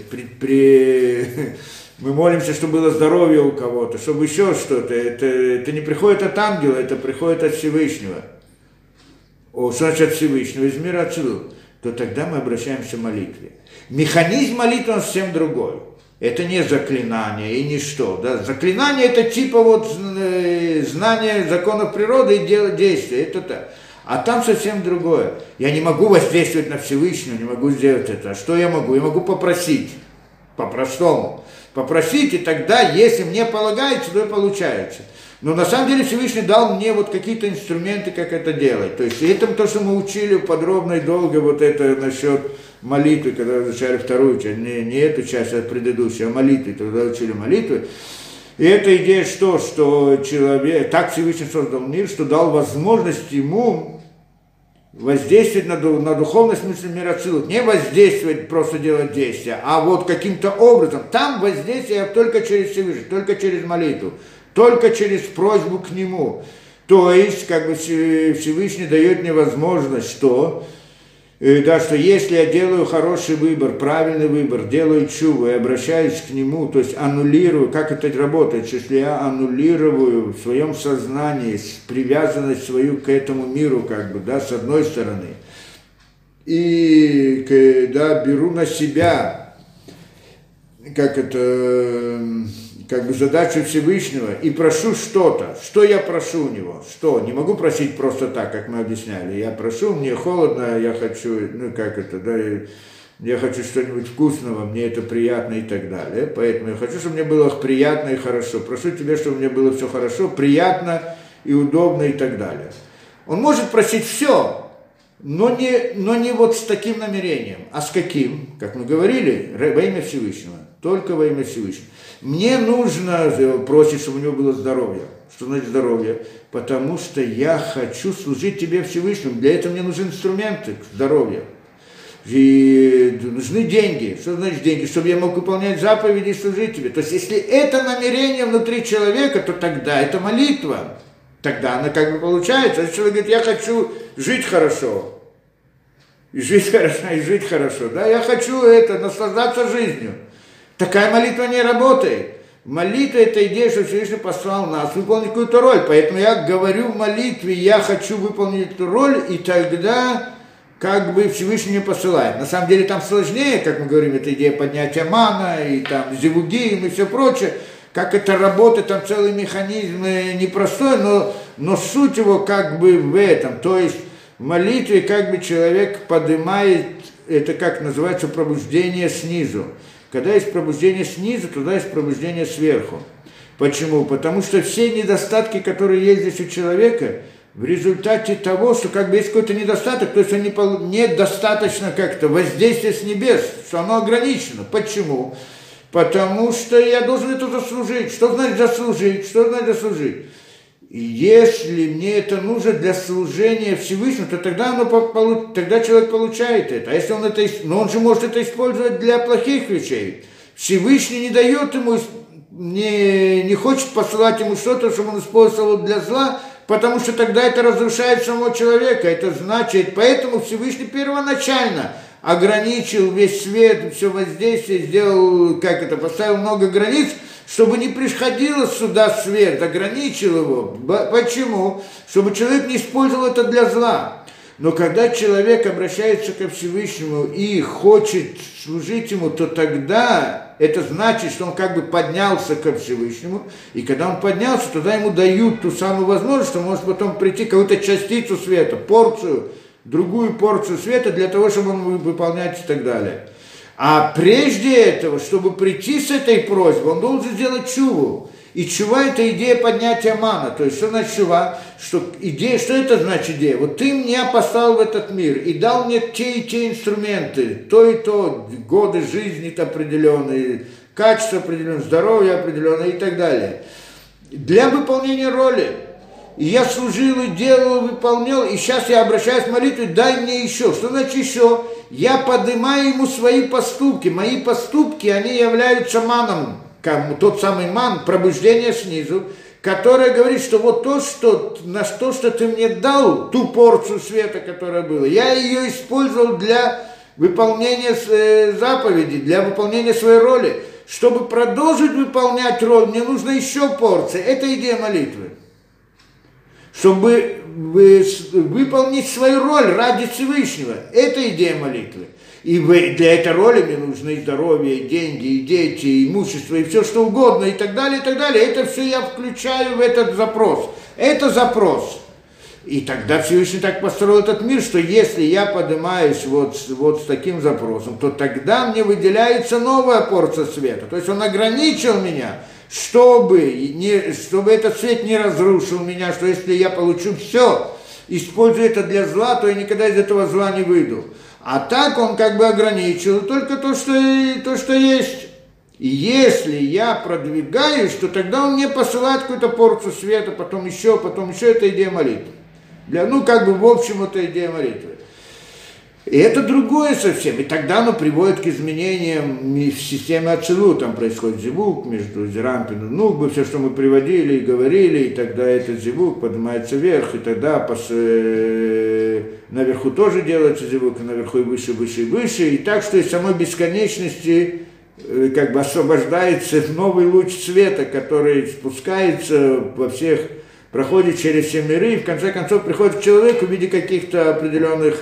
мы молимся, чтобы было здоровье у кого-то, чтобы еще что-то. Это не приходит от ангела, это приходит от Всевышнего. Что значит от Всевышнего? Из мира Ацилут. То тогда мы обращаемся к молитве. Механизм молитвы, он совсем другой. Это не заклинание и ничто. Да? Заклинание это типа вот знание законов природы и делать действия. Это так. А там совсем другое. Я не могу воздействовать на Всевышнего, не могу сделать это. А что я могу? Я могу попросить. По-простому. Попросить, и тогда, если мне полагается, то и получается. Но на самом деле Всевышний дал мне вот какие-то инструменты, как это делать. То есть это то, что мы учили подробно и долго, вот это насчет молитвы, когда изучали вторую часть, не эту часть, а предыдущую, а молитвы, когда учили молитвы. И эта идея что человек, так Всевышний создал мир, что дал возможность ему воздействовать на духовность мысли мира Ацилут. Не воздействовать, просто делать действия, а вот каким-то образом. Там воздействие только через Всевышний, только через молитву, только через просьбу к нему. То есть, как бы Всевышний дает мне возможность, что если я делаю хороший выбор, правильный выбор, делаю чуву и обращаюсь к нему, то есть аннулирую, как это работает, если я аннулирую в своем сознании привязанность свою к этому миру, как бы, да, с одной стороны, и беру на себя, как бы задачу Всевышнего и прошу что-то. Что я прошу у него? Что? Не могу просить просто так, как мы объясняли. Я прошу, мне холодно, я хочу, я хочу что-нибудь вкусного, мне это приятно и так далее. Поэтому я хочу, чтобы мне было приятно и хорошо. Прошу тебя, чтобы мне было все хорошо, приятно и удобно и так далее. Он может просить все, но не вот с таким намерением. А с каким? Как мы говорили, во имя Всевышнего. Только во имя Всевышнего. Мне нужно просить, чтобы у него было здоровье. Что значит здоровье? Потому что я хочу служить тебе Всевышнему. Для этого мне нужны инструменты здоровья. И нужны деньги. Что значит деньги? Чтобы я мог выполнять заповеди и служить тебе. То есть, если это намерение внутри человека, то тогда это молитва. Тогда она как бы получается. Если человек говорит, я хочу жить хорошо. И жить хорошо. Да, я хочу наслаждаться жизнью. Такая молитва не работает. Молитва – это идея, что Всевышний послал нас выполнить какую-то роль. Поэтому я говорю в молитве, я хочу выполнить эту роль, и тогда как бы Всевышний мне посылает. На самом деле там сложнее, как мы говорим, это идея поднятия мана, и там зивугим, и все прочее. Как это работает, там целый механизм непростой, но суть его как бы в этом. То есть в молитве как бы человек поднимает, это как называется, пробуждение снизу. Когда есть пробуждение снизу, туда есть пробуждение сверху. Почему? Потому что все недостатки, которые есть здесь у человека, в результате того, что как бы есть какой-то недостаток, то есть он недостаточно как-то воздействия с небес, что оно ограничено. Почему? Потому что я должен это заслужить. Что значит заслужить? И если мне это нужно для служения Всевышнему, то тогда человек получает это. А если он же может это использовать для плохих вещей. Всевышний не дает ему, не хочет посылать ему что-то, чтобы он использовал для зла, потому что тогда это разрушает самого человека. Это значит, поэтому Всевышний первоначально ограничил весь свет, все воздействие, поставил много границ, чтобы не приходило сюда свет, ограничил его. Почему? Чтобы человек не использовал это для зла. Но когда человек обращается ко Всевышнему и хочет служить ему, то тогда это значит, что он как бы поднялся ко Всевышнему, и когда он поднялся, тогда ему дают ту самую возможность, что он может потом прийти какую-то частицу света, другую порцию света для того, чтобы он выполнять и так далее. А прежде этого, чтобы прийти с этой просьбой, он должен сделать чуву. И чува – это идея поднятия мана. То есть, что значит чува? Что это значит идея? Вот ты меня послал в этот мир и дал мне те и те инструменты, то и то, годы жизни определенные, качество определенное, здоровье определенное и так далее. для выполнения роли. И я служил, и делал, выполнял, и сейчас я обращаюсь в молитву, дай мне еще. Что значит еще? Я поднимаю ему свои поступки. Мои поступки, они являются маном, как тот самый ман, пробуждение снизу, которое говорит, что вот то, что ты мне дал, ту порцию света, которая была, я ее использовал для выполнения заповеди, для выполнения своей роли. Чтобы продолжить выполнять роль, мне нужна еще порция. Это идея молитвы. Чтобы выполнить свою роль ради Всевышнего. Это идея молитвы. И для этой роли мне нужны здоровье, и деньги, и дети, и имущество, и все что угодно, и так далее, и так далее. Это все я включаю в этот запрос. Это запрос. И тогда Всевышний так построил этот мир, что если я поднимаюсь вот с таким запросом, то тогда мне выделяется новая порция света. То есть он ограничил меня, чтобы этот свет не разрушил меня, что если я получу все, использую это для зла, то я никогда из этого зла не выйду. А так он как бы ограничил только то, что есть. И если я продвигаюсь, то тогда он мне посылает какую-то порцию света, потом еще, это идея молитвы. В общем, это идея молитвы. И это другое совсем. И тогда оно приводит к изменениям в системе Ацилут. Там происходит зивук между Зерампин и Нугбой, все, что мы приводили и говорили, и тогда этот зивук поднимается вверх, и тогда наверху тоже делается зивук, и наверху и выше, выше, и выше. И так, что из самой бесконечности как бы освобождается новый луч света, который спускается во всех, проходит через все миры, и в конце концов приходит к человеку в виде каких-то определенных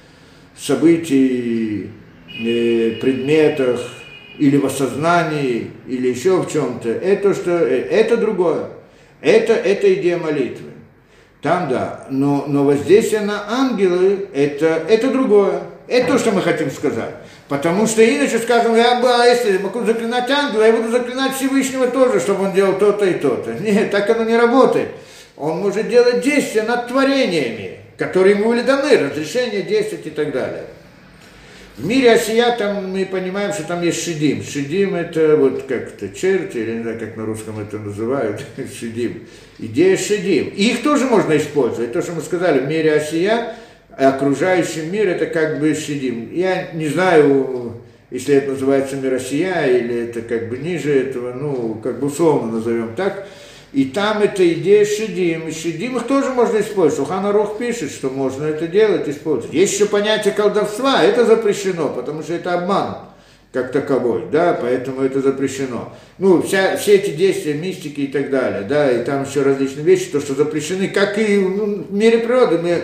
событий, предметах, или в осознании, или еще в чем-то. Это другое. Это идея молитвы. Там да. Но воздействие на ангелы это другое. Это то, что мы хотим сказать. Потому что иначе скажем, если я могу заклинать ангела, я буду заклинать Всевышнего тоже, чтобы он делал то-то и то-то. Нет, так оно не работает. Он может делать действия над творениями, которые ему были даны, разрешение действовать и так далее. В мире Осия там мы понимаем, что там есть шидим. Шидим это вот как-то черти, или не знаю, как на русском это называют, шидим. Идея шидим. И их тоже можно использовать. То, что мы сказали, в мире Осия, окружающий мир это как бы шидим. Я не знаю, если это называется мир Осия, или это как бы ниже этого, как бы условно назовем так. И там эта идея шидим. И шидим их тоже можно использовать. Шулхан Арух пишет, что можно это делать, использовать. Есть еще понятие колдовства, это запрещено, потому что это обман как таковой, да, поэтому это запрещено. Все эти действия, мистики и так далее, да, и там еще различные вещи, то, что запрещены, как и в мире природы,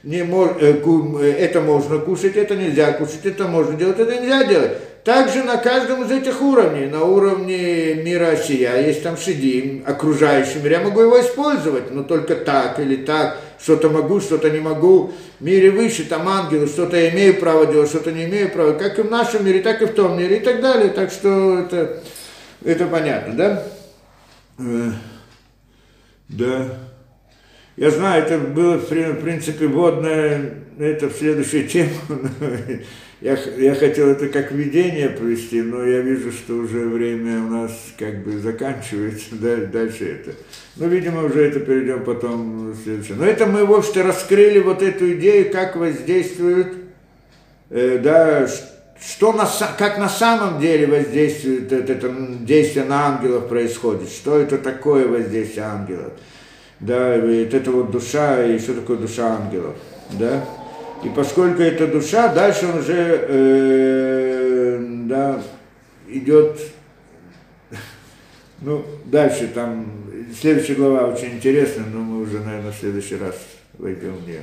это можно кушать, это нельзя кушать, это можно делать, это нельзя делать. Также на каждом из этих уровней, на уровне мира Осия, есть там шидим, окружающий мир, я могу его использовать, но только так или так, что-то могу, что-то не могу. В мире выше, там ангелы, что-то я имею право делать, что-то не имею права, как и в нашем мире, так и в том мире и так далее. Так что это понятно, да? Да. Я знаю, это было, в принципе, вводное, это в следующую тему. Я хотел это как введение провести, но я вижу, что уже время у нас как бы заканчивается, дальше это. Видимо, уже это перейдем потом в следующее. Но это мы, в общем-то, раскрыли вот эту идею, как воздействует, как на самом деле воздействует это действие на ангелов происходит, что это такое воздействие ангелов. Да, это вот душа, и что такое душа ангелов, да? И поскольку это душа, дальше он уже, идет, дальше там, следующая глава очень интересная, но мы уже, наверное, в следующий раз войдем в нее.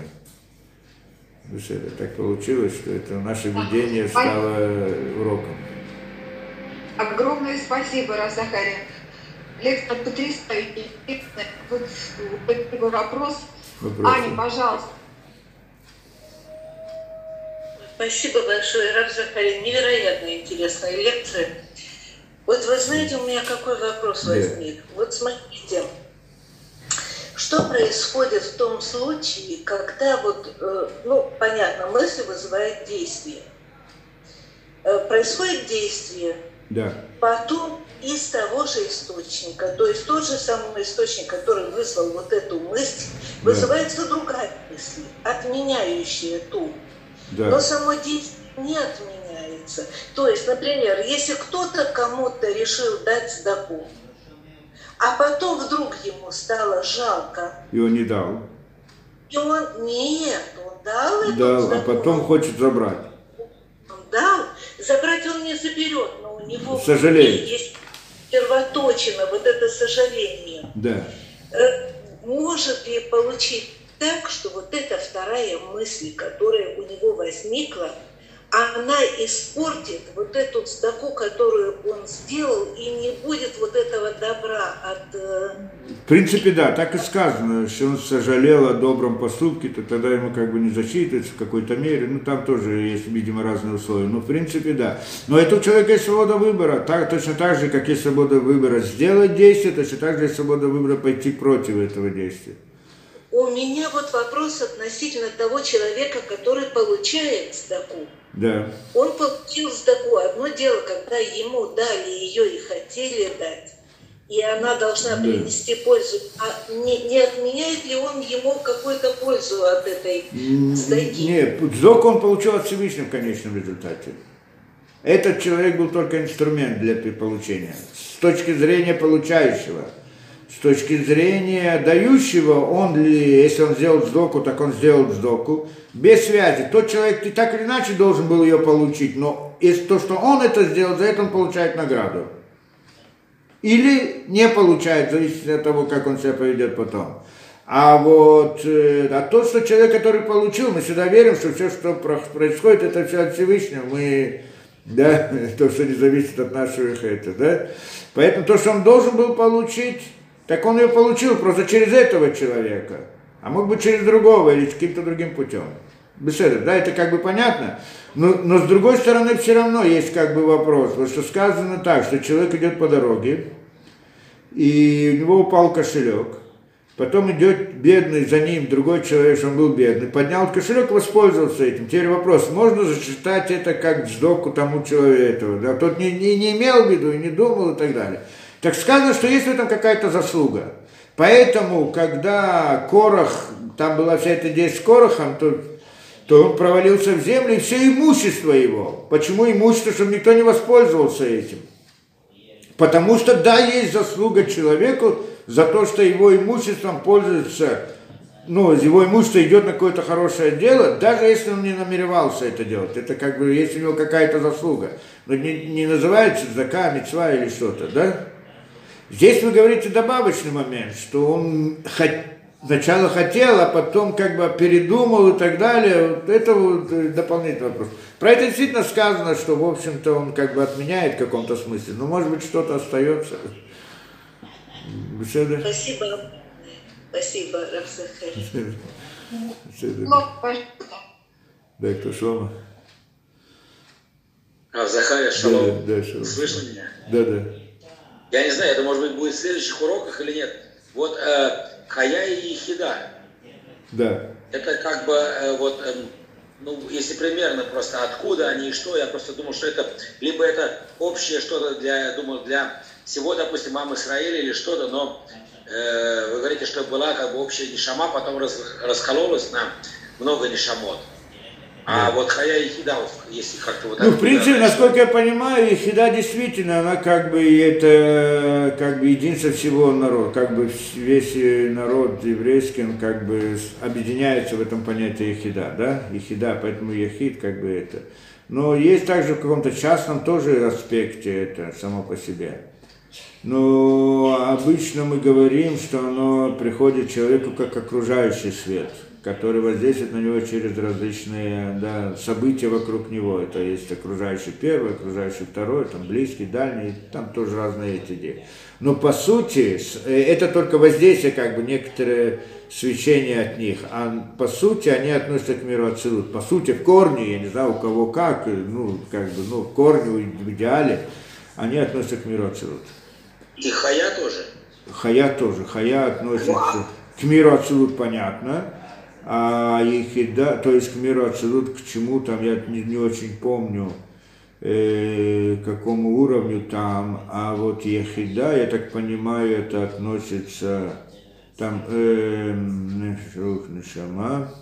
Так получилось, что это наше видение стало уроком. Огромное спасибо, Раф-Захария. Лекция потрясающая. Вот вопрос. Аня, пожалуйста. Спасибо большое, Раф-Захария. Невероятно интересная лекция. Вот вы знаете, у меня какой вопрос возник. Вот смотрите, что происходит в том случае, когда понятно, мысль вызывает действие. Происходит действие, Да. Потом из того же источника, то есть тот же самый источник, который вызвал вот эту мысль, вызывается другая мысль, отменяющая ту. Да. Но само действие не отменяется. То есть, например, если кто-то кому-то решил дать сдаку, а потом вдруг ему стало жалко. И он не дал. И он дал эту дал, сдаку. А потом хочет забрать. Он дал, забрать он не заберет, но у него сожалеет. Есть первоточина, вот это сожаление. Да. Может ли получить так, что вот эта вторая мысль, которая у него возникла, она испортит вот эту сдаку, которую он сделал, и не будет вот этого добра от... В принципе, да, так и сказано, что он сожалел о добром поступке, то тогда ему как бы не засчитывается в какой-то мере, ну там тоже есть, видимо, разные условия, но в принципе, да. Но это у человека есть свобода выбора, точно так же, как есть свобода выбора сделать действие, точно так же есть свобода выбора пойти против этого действия. У меня вот вопрос относительно того человека, который получает сдаку. Да. Он получил сдаку. Одно дело, когда ему дали ее и хотели дать, и она должна принести пользу. А не отменяет ли он ему какую-то пользу от этой сдаки? Нет, сдаку он получил от Всевышнего в конечном результате. Этот человек был только инструмент для получения. С точки зрения получающего. С точки зрения дающего, если он сделал сдаку, так он сделал сдаку. Без связи. Тот человек и так или иначе должен был ее получить, но то, что он это сделал, за это он получает награду. Или не получает, зависит от того, как он себя поведет потом. А тот, что человек, который получил, мы всегда верим, что все, что происходит, это все от Всевышнего. То, что не зависит от нашего хета, да? Поэтому то, что он должен был получить, так он ее получил просто через этого человека. А мог быть через другого или каким-то другим путем. Беседа, да, это как бы понятно. Но с другой стороны все равно есть как бы вопрос. Потому что сказано так, что человек идет по дороге, и у него упал кошелек. Потом идет бедный, за ним другой человек, что он был бедный, поднял кошелек, воспользовался этим. Теперь вопрос, можно зачитать это как сдаку тому человеку? Да? Тот не имел в виду и не думал и так далее. Так сказано, что есть в этом какая-то заслуга. Поэтому, когда Корах, там была вся эта идея с Корахом, то он провалился в землю, и все имущество его. Почему имущество? Чтобы никто не воспользовался этим. Потому что, да, есть заслуга человеку за то, что его имуществом пользуется, его имущество идет на какое-то хорошее дело, даже если он не намеревался это делать. Это как бы, есть у него какая-то заслуга. Но не называется зака, мицва или что-то, да? Здесь вы говорите добавочный момент, что он сначала хотел, а потом как бы передумал и так далее. Вот это дополнительный вопрос. Про это действительно сказано, что, в общем-то, он как бы отменяет в каком-то смысле. Но, может быть, что-то остается. Беседа? Спасибо. Спасибо, Рав Захарий. Да, кто Шлома? Рав Захарий, шалом. Да, шалом. Слышно меня? Да. Я не знаю, это, может быть, будет в следующих уроках или нет. Вот Хая и Ехида. Да. Это как бы, если примерно просто откуда они и что, я просто думал, что это, либо это общее что-то для всего, допустим, мамы Исраиля или что-то, но вы говорите, что была как бы общая нишама, потом раскололась на много нишамот. А вот Хая и Ехида, если как-то вот... в принципе, насколько я понимаю, Ехида действительно, она как бы единство всего народа, как бы весь народ еврейский, он как бы объединяется в этом понятии Ехида, да? Ехида, поэтому Ехид как бы это. Но есть также в каком-то частном тоже аспекте это само по себе. Но обычно мы говорим, что оно приходит человеку как окружающий свет, который воздействует на него через различные события вокруг него. Это есть окружающий первый, окружающий второй, там близкий, дальний, там тоже разные эти идеи. Но по сути, это только воздействие, как бы некоторые свечения от них, а по сути они относятся к миру Ацилут. По сути, в корне, я не знаю, у кого как, в корне, в идеале, они относятся к миру Ацилут. И Хая тоже? Хая тоже. Хая относится к миру Ацилут, понятно. А Ехида, то есть к миру Ацилут, к чему там, я не очень помню, какому уровню там, а вот Ехида, я так понимаю, это относится там Нишама,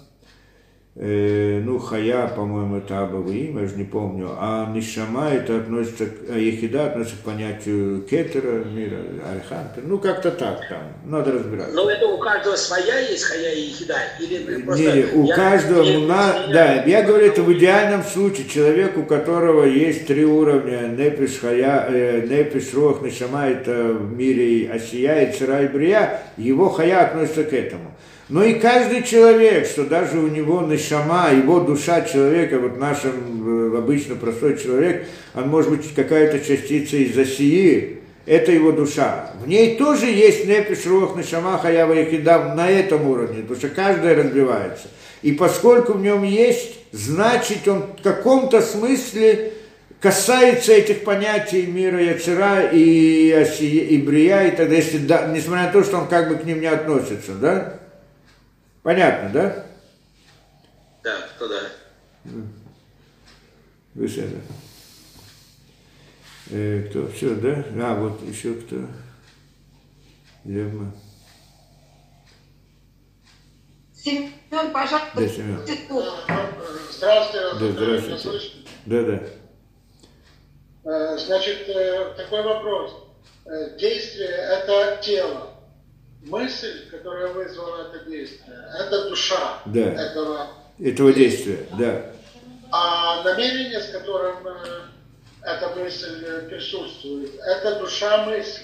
Хая, по-моему, это Абавим, я же не помню, а Нишама это относится, Ехида относится к понятию Кетера, мира, Архампер, как-то так там, надо разбираться. Но это у каждого своя есть Хая и Ехида? Или просто... Не, у каждого, да, я говорю, это в идеальном случае, человек, у которого есть 3 уровня, Непиш, Хая, Непиш, Рох, Нишама, это в мире Асия, Ицера и Брия, его Хая относится к этому. Но и каждый человек, что даже у него нешама, его душа человека, вот нашем обычно простой человек, он может быть какая-то частица из асии, это его душа. В ней тоже есть непиш, руах, нешама, хаява и хидам на этом уровне, потому что каждая разбивается. И поскольку в нем есть, значит он в каком-то смысле касается этих понятий мира Яцера и асия, и брия, и тогда, если, да, несмотря на то, что он как бы к ним не относится, да? Понятно, да? Да, то да. Беседа. Кто? Все, да? А, вот еще кто? Лема. Семен, пожалуйста. Да, Семен. Здравствуйте. Да, здравствуйте. Да. Значит, такой вопрос. Действие – это тело. Мысль, которая вызвала это действие, это душа этого действия, да. А намерение, с которым эта мысль присутствует, это душа мысли.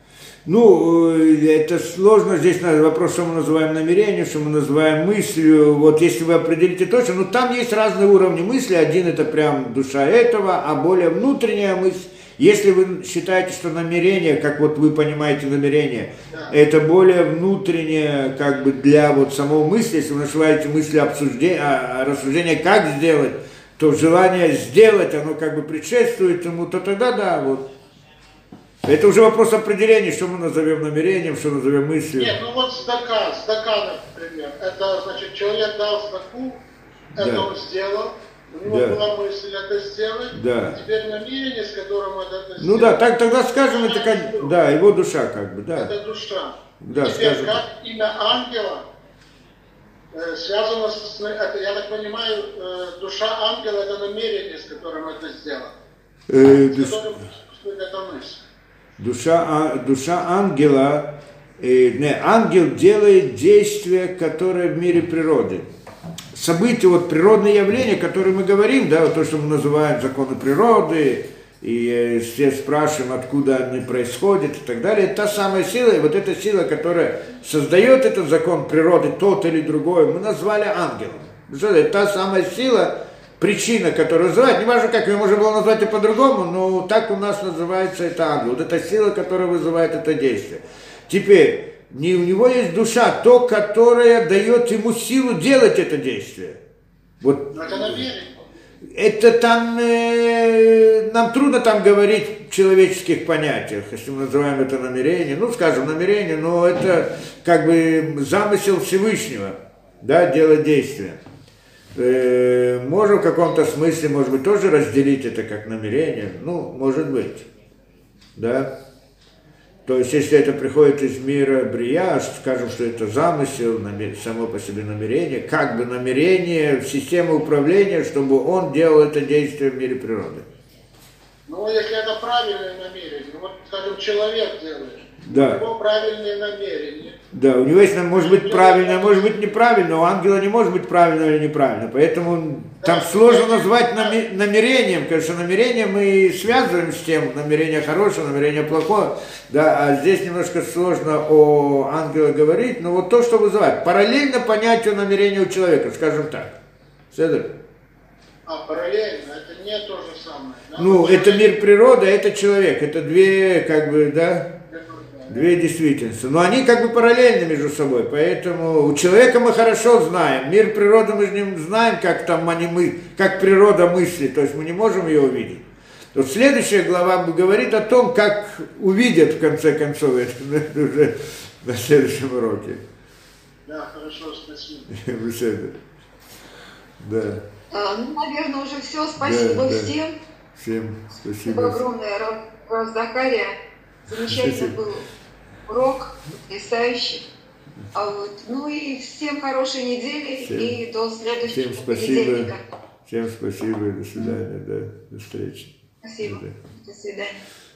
Это сложно, здесь вопрос, что мы называем намерением, что мы называем мыслью. Вот если вы определите точно, там есть разные уровни мысли. Один это прям душа этого, а более внутренняя мысль. Если вы считаете, что намерение, как вот вы понимаете намерение, это более внутреннее, как бы для вот самого мысли, если вы называете мысли рассуждения, как сделать, то желание сделать, оно как бы предшествует ему, то тогда да, вот. Это уже вопрос определения, что мы назовем намерением, что назовем мыслью. Нет, сдака, например, это значит, человек дал сдаку, это он сделал. У него была мысль это сделать, а теперь намерение, с которым это сделать. Тогда скажем, это как, его душа как бы, да. Это душа. Да, теперь скажем. как имя ангела связано с, это, я так понимаю, душа ангела это намерение, с которым это сделано. С которым присутствует эта мысль. Душа ангела, ангел делает действия, которые в мире природы. События, природные явления, которые мы говорим, то, что мы называем законы природы, и все спрашиваем, откуда они происходят и так далее, это та самая сила, и вот эта сила, которая создает этот закон природы, тот или другой, мы назвали ангелом. Это та самая сила, причина, которую называют, не важно, как ее можно было назвать и по-другому, но так у нас называется это ангел. Вот эта сила, которая вызывает это действие. Теперь, у него есть душа, то, которая дает ему силу делать это действие. Вот. Это намерение. Это там, нам трудно там говорить в человеческих понятиях, если мы называем это намерение, скажем намерение, но это как бы замысел Всевышнего, делать действие. Можем в каком-то смысле, может быть, тоже разделить это как намерение, может быть, да. То есть, если это приходит из мира Брия, скажем, что это замысел, само по себе намерение, как бы намерение системы управления, чтобы он делал это действие в мире природы. Если это правильное намерение, скажем, человек делает, у него правильные намерения. Да, у него есть, может быть, правильно, может быть, неправильно, у ангела не может быть правильно или неправильно, поэтому там сложно назвать намерением, конечно, намерение мы связываем с тем, намерение хорошее, намерение плохое, а здесь немножко сложно о ангеле говорить, но то, что вызывает, параллельно понятию намерения у человека, скажем так. Седер? Параллельно, это не то же самое. Это мир природы, а это человек, это две, две действительности. Но они как бы параллельны между собой, поэтому у человека мы хорошо знаем. Мир природы мы же не знаем, как там как природа мыслит, то есть мы не можем ее увидеть. Вот следующая глава говорит о том, как увидят в конце концов это уже на следующем уроке. Да, хорошо, спасибо. Да. Наверное, уже все. Спасибо всем. Всем спасибо. Спасибо огромное, Рав Захария. Замечательный был урок, потрясающий. Ну и всем хорошей недели и до следующего понедельника. Всем спасибо и до свидания, до встречи. Спасибо. До свидания.